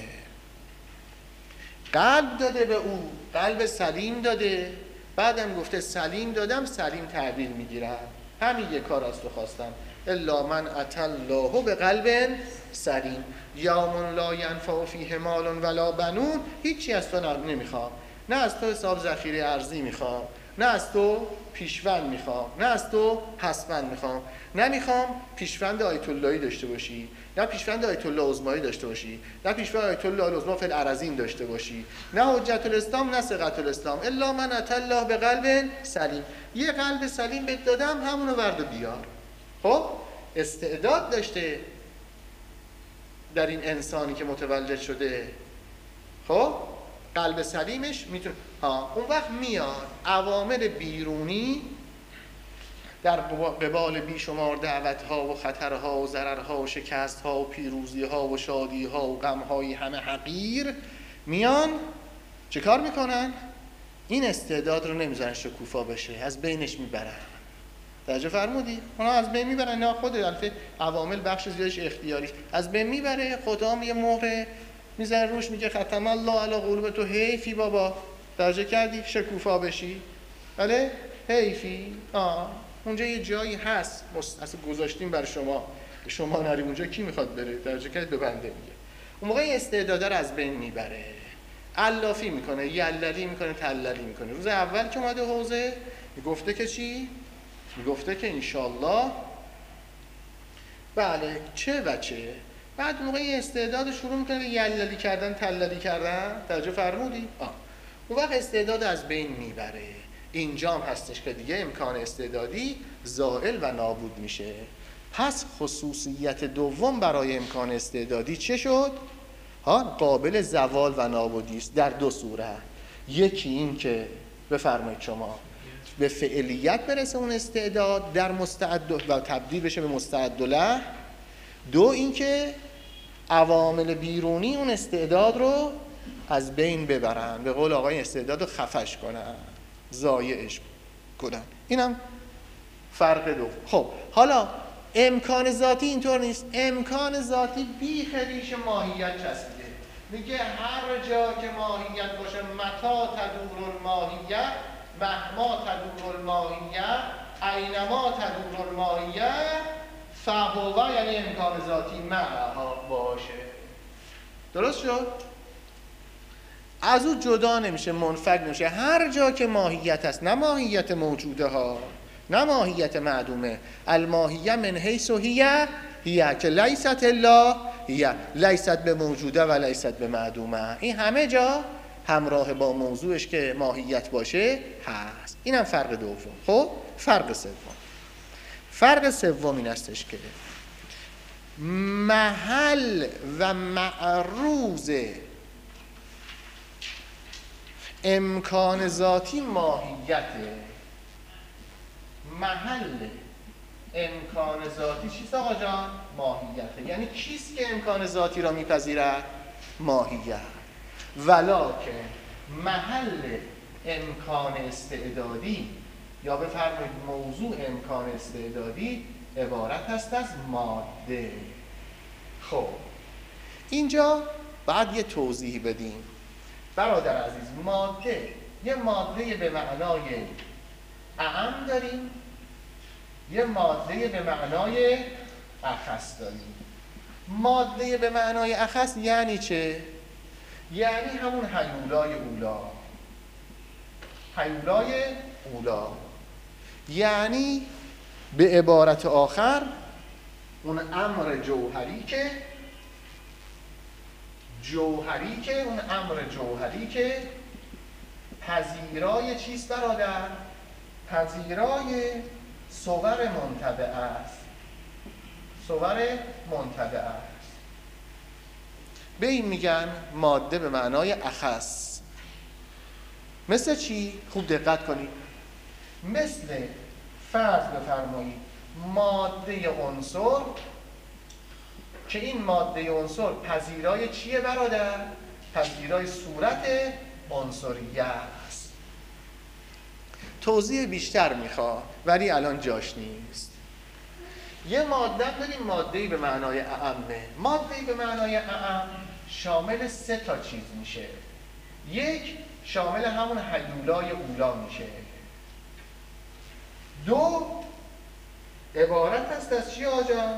قلب داده به او، قلب سلیم داده، بعدم گفته سلیم دادم، سلیم تحویل میگیرم. همین یک کار است رو خواستم. الا من اتى الله به قلب سلیم یوم لا ینفع فیه مال ولا بنون. هیچی از تو نمیخوام، نه از تو حساب ذخیره ارزی میخوام، نه از تو پیشوند میخوام، نه از تو پسوند میخوام. نمیخوام پیشوند آیت اللهی داشته باشی، نه پیشوند آیت الله عظمایی داشته باشی، نه پیشوند آیت الله العظما فی الارضین داشته باشی، نه حجت الاسلام نه ثقة الاسلام. الا من اتى الله به قلب سلیم. یه قلب سلیم بهت دادم، همونو ورد و بیار. خب استعداد داشته در این انسانی که متولد شده، خب قلب سلیمش میتونه ها اون وقت میاد عوامل بیرونی در قبال بیشمار دعوت‌ها و خطرها و ضررها و شکست‌ها و پیروزی‌ها و شادی‌ها و غم‌های همه حقیر میان چه کار میکنن؟ این استعداد رو نمیذارن شکوفا بشه، از بینش میبرن. توجه فرمودی؟ اونا از بین میبرن. نه خود البته عوامل بخش زیادش اختیاری از بین میبره. خدا یه مهره میزنه روش، میگه ختم الله علی قلوبتو. حیفی بابا، توجه کردی شکوفا بشی؟ بله حیفی. آه اونجا یه جایی هست اصلا گذاشتیم برای شما، شما نریم اونجا، کی میخواد بره؟ توجه کردید به بنده میگه. اون موقع استعداد رو از بین میبره، علافی میکنه، یللی میکنه، تللی میکنه. روز اول که اومده حوزه میگفته که چی؟ میگفته که انشالله بله چه و چه. بعد موقع استعداد شروع میکنه به یللی کردن، تللی کردن. توجه فرمودی؟ آه اون وقت استعداد از بین میبره. اینجام هستش که دیگه امکان استعدادی زائل و نابود میشه. پس خصوصیت دوم برای امکان استعدادی چه شد؟ ها قابل زوال و نابودی است در دو صورت. یکی این که بفرمایید شما به فعلیت برسه اون استعداد در مستعد و تبدیل بشه به مستعد له. دو اینکه عوامل بیرونی اون استعداد رو از بین ببرن، به قول آقای استعداد رو خفش کنن، ضایعش کنن. اینم فرق دو. خب حالا امکان ذاتی اینطور نیست. امکان ذاتی بیخ ریش ماهیت چسبیده. میگه هر جا که ماهیت باشه، متا تدور الماهیت، مهما تدور الماهیت، اینما تدور الماهیت، فهو، یعنی امکان ذاتی معها باشه. درست شد؟ از او جدا نمیشه، منفک نمیشه. هر جا که ماهیت هست، نه ماهیت موجوده ها، نه ماهیت معدومه، الماهیه من حیث هی هی که لیست الا هی، لیست به موجوده و لیست به معدومه. این همه جا همراه با موضوعش که ماهیت باشه هست. اینم فرق دوم. خب فرق سوم، فرق سوم این استش که محل و معروض امکان ذاتی ماهیته. محل امکان ذاتی چیست آقا جان؟ ماهیته. یعنی کیست که امکان ذاتی را میپذیرد؟ ماهیت. ولکن محل امکان استعدادی، یا بفرمایید موضوع امکان استعدادی، عبارت است از ماده. خب اینجا بعد یه توضیح بدیم برادر عزیز. ماده، یه ماده به معنای اعم داریم، یه ماده به معنای اخص داریم. ماده به معنای اخص یعنی چه؟ یعنی همون هیولای اولا. هیولای اولا یعنی به عبارت آخر اون امر جوهری که جوهری که اون امر جوهری که پذیرای چیست برادر؟ پذیرای صور منطبع است. صور منطبع است. به این میگن ماده به معنای اخص. مثل چی؟ خوب دقت کنید. مثل فرض بفرمایید ماده عنصر، که این ماده عنصر پذیرای چیه برادر؟ پذیرای صورت عنصریه است. توضیح بیشتر میخواد ولی الان جاش نیست. یه ماده داریم، ماده‌ای به معنای اعمه. ماده‌ای به معنای اعم شامل سه تا چیز میشه. یک، شامل همون هیولای اولا میشه. دو، عبارت است از چی آجا؟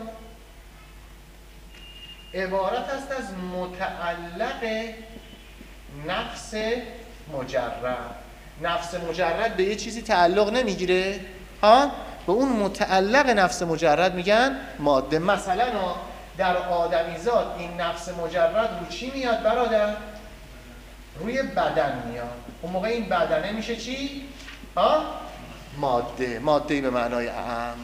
عبارت است از متعلق نفس مجرد. نفس مجرد به یه چیزی تعلق نمیگیره ها؟ به اون متعلق نفس مجرد میگن ماده. مثلا در آدمیزاد این نفس مجرد رو چی میاد برادر؟ روی بدن میاد. اون موقع این بدنه میشه چی؟ ها؟ ماده. ماده‌ای به معنای اعم،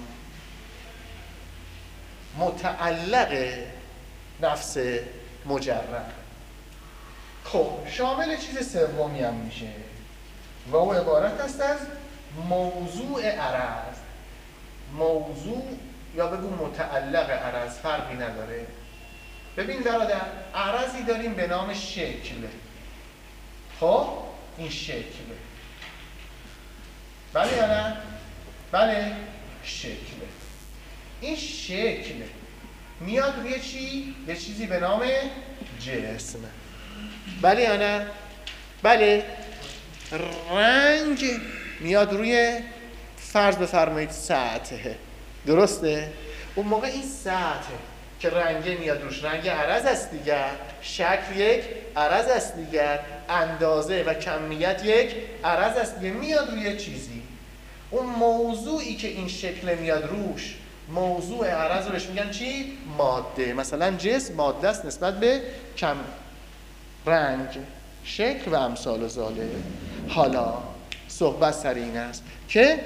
متعلق نفس مجرد. خب شامل چیز سومی هم میشه و او عبارت است از موضوع عرض. موضوع یا بگو متعلق عرض، فرقی نداره. ببین برادر، عرضی داریم به نام شکل. خب این شکله، بله یا نه؟ بله، شکله. این شکل میاد روی چی؟ یه چیزی به نام جسم، بله یا نه؟ بله. رنگ میاد روی فرض بفرمایید سطح، درسته؟ اون موقع این سطح که رنگه میاد روش، رنگ عرض است دیگر، شکل یک عرض است دیگر، اندازه و کمیت یک عرض است دیگر، میاد روی چیزی. اون موضوعی که این شکل میاد روش، موضوع عرض رو بهش میگن چی؟ ماده. مثلا جسم ماده است نسبت به کم رنگ، شکل و امثال ذالک. حالا صحبت سر این است که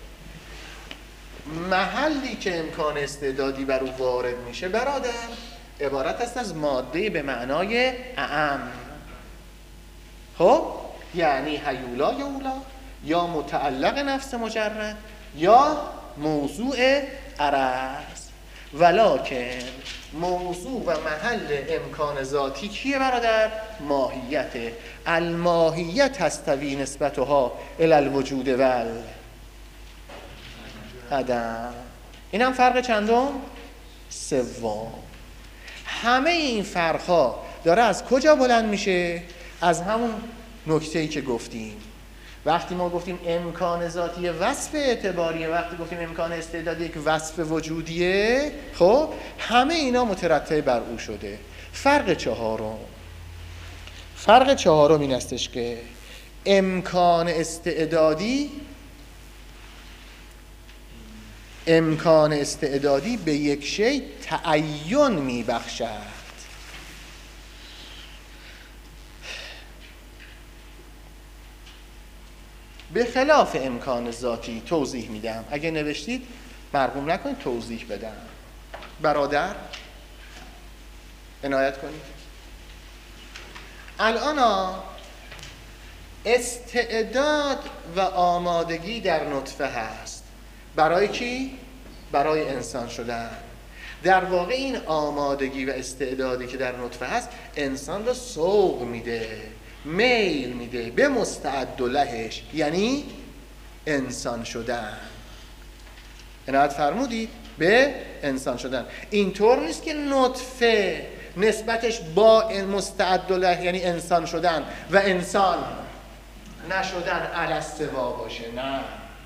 محلی که امکان استعدادی بر او وارد میشه برادر، عبارت است از ماده به معنای اعم. خب یعنی هیولای اولا، یا متعلق نفس مجرد یا موضوع عرض. ولکن موضوع و محل امکان ذاتی کیه برادر؟ ماهیت. الماهیت تستوی نسبتها الی الوجود ول عدم. این هم فرق چندم؟ سوم. همه این فرقها داره از کجا بلند میشه؟ از همون نکته‌ای که گفتیم. وقتی ما گفتیم امکان ذاتی وصف اعتباریه، وقتی گفتیم امکان استعدادی که وصف وجودیه، خب همه اینا مترتب بر او شده. فرق چهارم فرق چهارم این استش که امکان استعدادی امکان استعدادی به یک شی تعین میبخشد. به خلاف امکان ذاتی. توضیح میدم، اگه نوشتید مرقوم نکنید توضیح بدم. برادر عنایت کنید. الان استعداد و آمادگی در نطفه هست. برای کی؟ برای انسان شدن. در واقع این آمادگی و استعدادی که در نطفه هست انسان رو سوق میده، میل میده به مستعد لهش، یعنی انسان شدن. عنایت فرمودید؟ به انسان شدن. اینطور نیست که نطفه نسبتش با مستعد له یعنی انسان شدن و انسان نشدن علی السوا باشه. نه،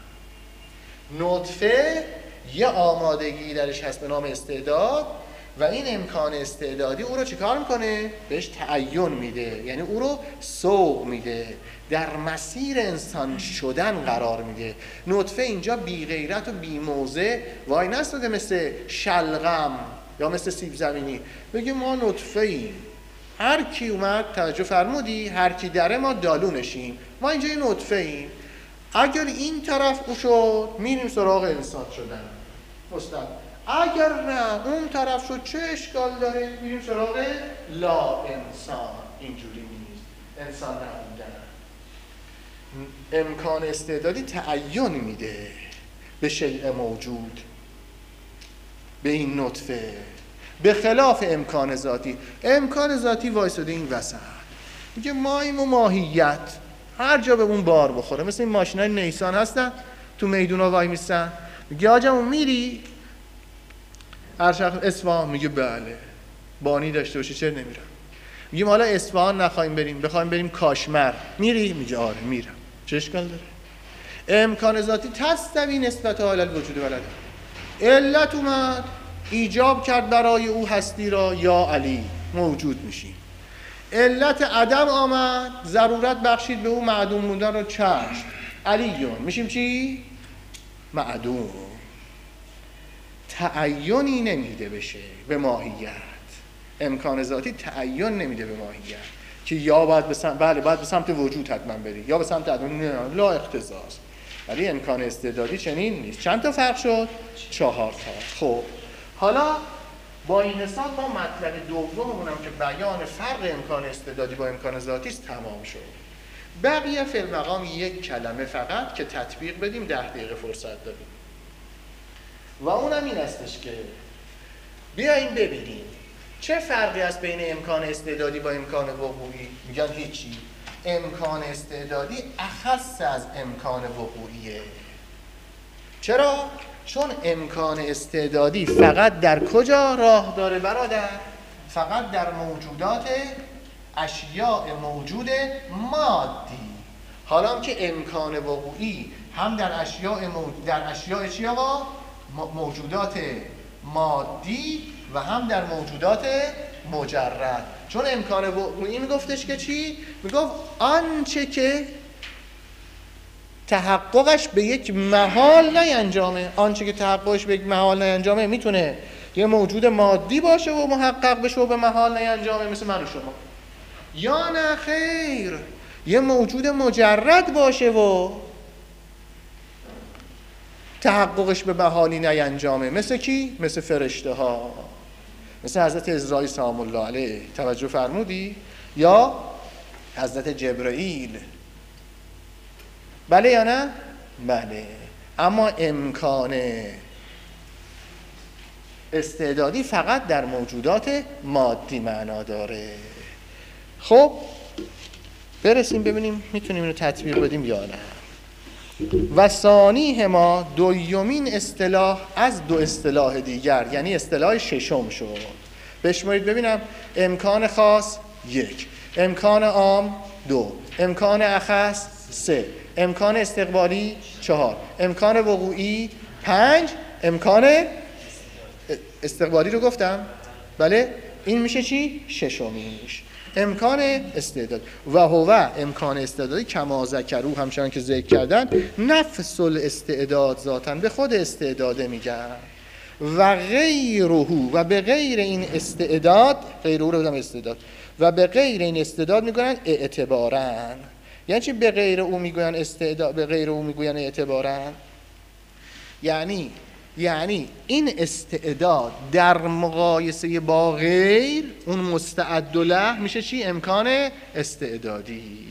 نطفه یه آمادگی درش هست به نام استعداد و این امکان استعدادی او رو چیکار میکنه؟ بهش تعین میده، یعنی او رو سوق میده، در مسیر انسان شدن قرار میده. نطفه اینجا بی غیرت و بی موزه وای نستاده مثل شلغم یا مثل سیب زمینی بگه ما نطفه ایم، هر کی اومد، توجه فرمودی، هر کی دره ما دالونشیم، ما اینجا یه نطفه ایم. اگر این طرف او شد میریم سراغ انسان شدن مستقیم، اگر نه اون طرف شد چه اشکال داره؟ میریم سراغ لا انسان. اینجوری نیست، انسان نبودن. امکان استعدادی تعین میده به شیء موجود، به این نطفه، به خلاف امکان ذاتی. امکان ذاتی وایساده این وسط، میگه ماییم و ماهیت هر جا به اون بار بخوره. مثل این ماشینای نیسان هستن تو میدونا وای میستن، میگه آجامون میری هر شخص اصفهان؟ میگه بله. بانی داشته باشی چرا نمیرم؟ میگیم حالا اصفهان نخوایم بریم، بخوایم بریم کاشمر، میری؟ میگه آره میرم. چه اشکال داره؟ امکان ذاتی تستوی نسبت حال الوجود ولده. علت اومد ایجاب کرد برای او هستی را، یا علی موجود میشیم. علت عدم آمد ضرورت بخشید به او معدوم موندن رو، چشم علیون میشیم چی؟ معدوم. تعینی نمیده بشه به ماهیت. امکان ذاتی تعین نمیده به ماهیت که یا باید به سمت، بله باید به سمت وجود حتما بری یا به سمت عدم، نه، لا اختصاص. ولی امکان استعدادی چنین نیست. چند تا فرق شد؟ چهار تا. خب حالا با این حساب ما مطلب دوممون هم که بیان فرق امکان استعدادی با امکان ذاتی است تمام شد. بقیه فی المقام یک کلمه فقط که تطبیق بدیم، ده دقیقه فرصت داریم و اونم این استش که بیاییم ببینیم چه فرقی است بین امکان استعدادی با امکان وقوعی. میگن هیچی، امکان استعدادی اخص از امکان وقوعیه. چرا؟ چون امکان استعدادی فقط در کجا راه داره برادر؟ فقط در موجودات اشیاء موجود مادی. حالا هم که امکان وقوعی هم در اشیاء موجود، در اشیاء چی آقا؟ موجودات مادی و هم در موجودات مجرد. چون امکان وقوعی میگفتش که چی؟ میگفت آنچه که تحققش به یک محال نینجامه. آنچه که تحققش به یک محال نینجامه میتونه یه موجود مادی باشه و محقق بشه و به محال نینجامه، مثل من و شما، یا نه خیر یه موجود مجرد باشه و تحققش به محالی نینجامه، مثل کی؟ مثل فرشته ها، مثل حضرت عزرائیل سلام الله علیه. توجه فرمودی؟ یا حضرت جبرائیل، بله یا نه؟ بله. اما امکان استعدادی فقط در موجودات مادی معنا داره. خب برسیم ببینیم میتونیم اینو تطبیق بدیم یا نه. و ثانی ما دومین اصطلاح از دو اصطلاح دیگر، یعنی اصطلاح ششم شد. بشمارید ببینم. امکان خاص یک، امکان عام دو، امکان اخص سه، امکان استقبالی چهار، امکان وقوعی پنج، امکان استقبالی رو گفتم؟ بله. این میشه چی؟ ششمیش. امکان استعداد. و هو امکان استعدادی کما ذکروا، همچنان که ذکر کردن، نفس الاستعداد ذاتاً، به خود استعداده میگن. و غیره، و به غیر این استعداد، غیره رو بودم استعداد، و به غیر این استعداد میگن اعتبارن. یعنی چی به غیر او میگوین استعداد، به غیر او میگوین اعتبارن؟ یعنی یعنی این استعداد در مقایسه با غیر، اون مستعد له میشه چی؟ امکان استعدادی.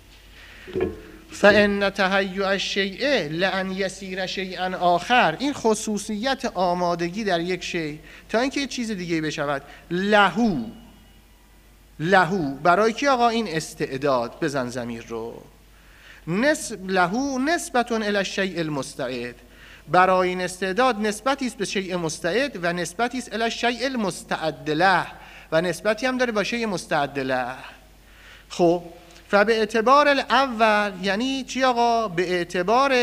فان تهیع الشیء لان یسیر شیئا آخر، این خصوصیت آمادگی در یک شیء تا اینکه یه چیز دیگه بشود، لهو لهو برای کی آقا؟ این استعداد. بزن ضمیر رو. نسب لهو نسبتون الی الشیء المستعد، برای این استعداد نسبتی است به شیء مستعد و نسبتی است الی الشیء المستعد له، و نسبتی هم داره با شیء مستعد له. خب فبه اعتبار الاول یعنی چی آقا؟ به اعتبار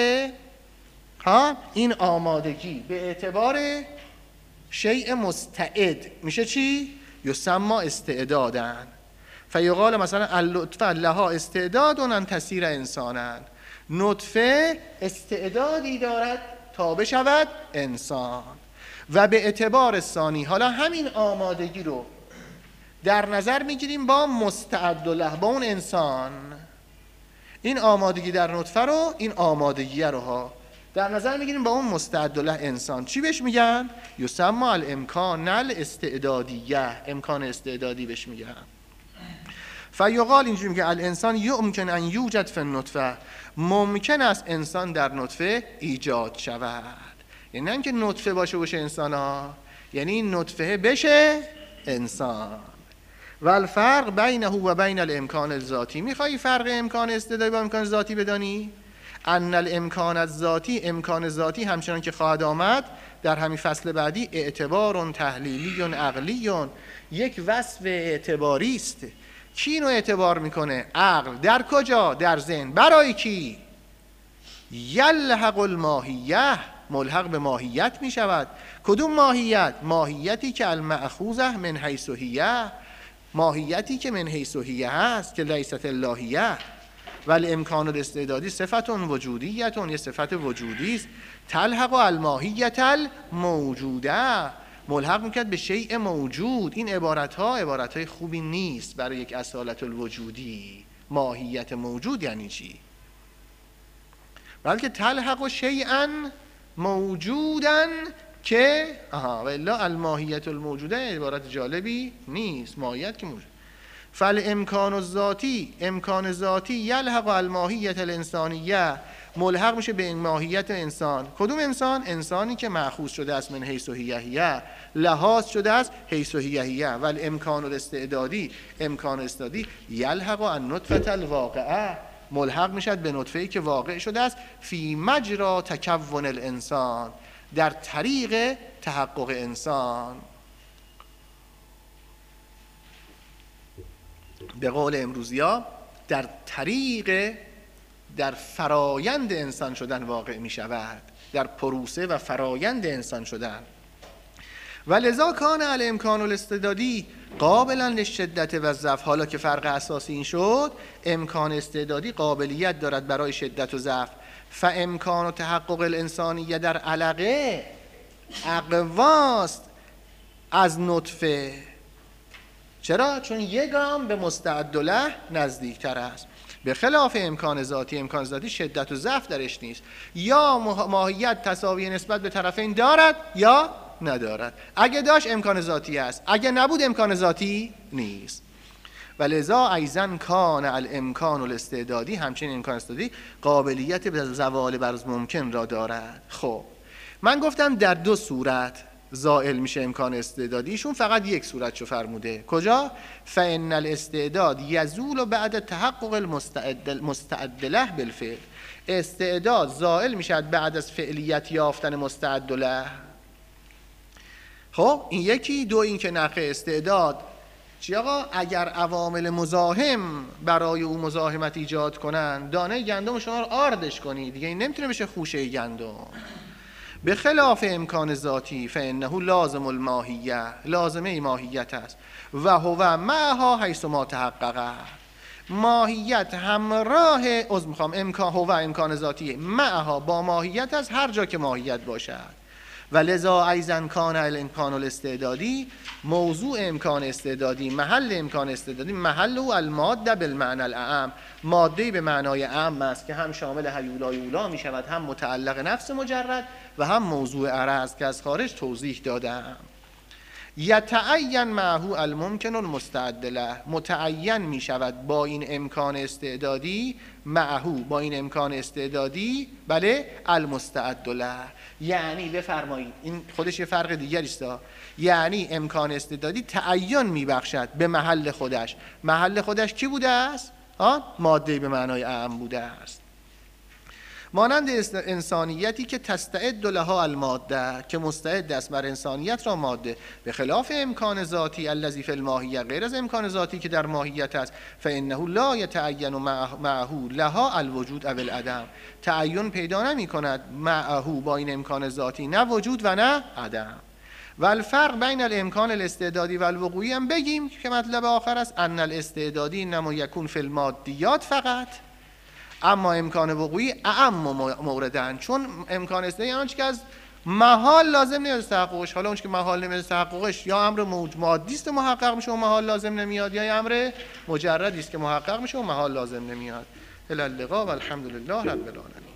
ها این آمادگی، به اعتبار شیء مستعد میشه چی؟ یسمى استعدادن. فیقال مثلا اللطفه لها استعداد ان تسیر انسانا، نطفه استعدادی دارد تا بشود انسان. و به اعتبار ثانی، حالا همین آمادگی رو در نظر میگیریم با مستعد له، با اون انسان. این آمادگی در نطفه رو، این آمادگی رو ها در نظر میگیریم با اون مستعد له انسان. چی بهش میگن؟ یسمى الامکان الاستعدادیه، امکان استعدادی بهش میگن. فیقال اینجوری میگه الانسان یمکن ان یوجد فی النطفه، ممکن است انسان در نطفه ایجاد شود. یعنی نه اینکه نطفه باشه باشه انسان ها، یعنی این نطفه بشه انسان. و الفرق بینه و بین الامکان الذاتی، میخوایی فرق امکان استعدادی با امکان ذاتی بدانی؟ ان الامکان الذاتی، امکان ذاتی همچنان که خواهد آمد در همین فصل بعدی، اعتبار تحلیلی عقلی، یک وصف اعتباری است. کی اینو اعتبار میکنه؟ عقل. در کجا؟ در ذهن. برای کی؟ یلحق الماهیه، ملحق به ماهیت میشود. کدوم ماهیت؟ ماهیتی که المأخوذه من حیث هیه، ماهیتی که من حیث هیه هست، که لیست اللهیه. ولی امکان الاستعدادی صفت وجودیت، یه صفت وجودی است. تلحق الماهیت الموجوده، ملحق میکرد به شیء موجود. این عبارت ها عبارت های خوبی نیست برای یک اصالت الوجودی. ماهیت موجود یعنی چی؟ بلکه تلحق شیئا موجودا که آها و الا الماهیت الموجوده عبارت جالبی نیست. ماهیت که موجود. فالامکان الذاتی، امکان ذاتی، یلحق الماهیت الانسانیه، ملحق میشه به این ماهیت انسان. کدوم انسان؟ انسانی که مأخوذ شده است من حیث هیه، لحاظ شده است حیث هیه. ولی امکان الاستعدادی، امکان استعدادی، یلحق النطفه الواقعه، ملحق میشد به نطفه‌ای که واقع شده است فی مجرا تکون الانسان، در طریق تحقق انسان. به قول امروزیا در طریق، در فرایند انسان شدن واقع می شود، در پروسه و فرایند انسان شدن. و لذا کان الامکان الاستعدادی قابلا للشدت و ضعف. حالا که فرق اساسی این شد، امکان استعدادی قابلیت دارد برای شدت و ضعف. فامکان و تحقق الانسانیه در علقه اقواست از نطفه. چرا؟ چون یک گام به مستعد له نزدیکتر است. به خلاف امکان ذاتی، امکان ذاتی شدت و ضعف درش نیست. یا ماهیت تساوی نسبت به طرفین دارد یا ندارد. اگه داشت امکان ذاتی است، اگه نبود امکان ذاتی نیست. و لذا ایضا کان الامکان الاستعدادی، همچنین امکان استعدادی قابلیت به زوال بر ممکن را دارد. خب من گفتم در دو صورت زائل میشه امکان استعدادی، ایشون فقط یک صورتشو فرموده. کجا؟ فان الاستعداد یزول بعد تحقق المستعد المستعد له بالفعل. استعداد زائل میشد بعد از فعلیت یافتن مستعد له. خب این یکی. دو این که نخ استعداد چی آقا؟ اگر عوامل مزاحم برای او مزاحمت ایجاد کنن، دانه گندم شما رو آردش کنید دیگه، این نمیتونه بشه خوشه گندم. به خلاف امکان ذاتی فانه لازم الماهیه، لازمه ماهیت است. و هو معها حیث ما تحققه، ماهیت همراه از میخوام امکان، هو امکان ذاتی معها با ماهیت است هر جا که ماهیت باشد. و لذا ایضا کان الامکان الاستعدادی، موضوع امکان استعدادی، محل امکان استعدادی، محل او الماده بالمعنى الاعم، ماده به معنای اعم است که هم شامل هیولای اولا می شود، هم متعلق نفس مجرد و هم موضوع عرض که از خارج توضیح دادم. یتعین معه الممکن المستعد له، متعین می شود با این امکان استعدادی، معه با این امکان استعدادی، بله، المستعد له. یعنی بفرمایید این خودش یه فرق دیگری است، یعنی امکان استعدادی تعین می بخشد به محل خودش. محل خودش کی بوده است؟ ها؟ ماده به معنای اعم بوده است. مانند انسانیتی که تستعد لها الماده، که مستعد است بر انسانیت را ماده. به خلاف امکان ذاتی الذی فی الماهیه، غیر از امکان ذاتی که در ماهیت است، فانه لا یتعین معه لها الوجود او العدم، تعین پیدا نمی کند معه با این امکان ذاتی نه وجود و نه عدم. و الفرق بین الامکان الاستعدادی و الوقوعی هم بگیم که مطلب آخر است، ان الاستعدادی انما یکون فی المادیات فقط، اما امکان وقوعی اعم موردن، چون امکان استعدادی آنچه که از محال لازم نیست تحققش. حالا اونچه که محال نمیاد تحققش یا امر مادی است محقق میشه و محال لازم نمیاد، یا امر مجردی است که محقق میشه و محال لازم نمیاد. الی اللقاء و الحمد لله رب العالمین.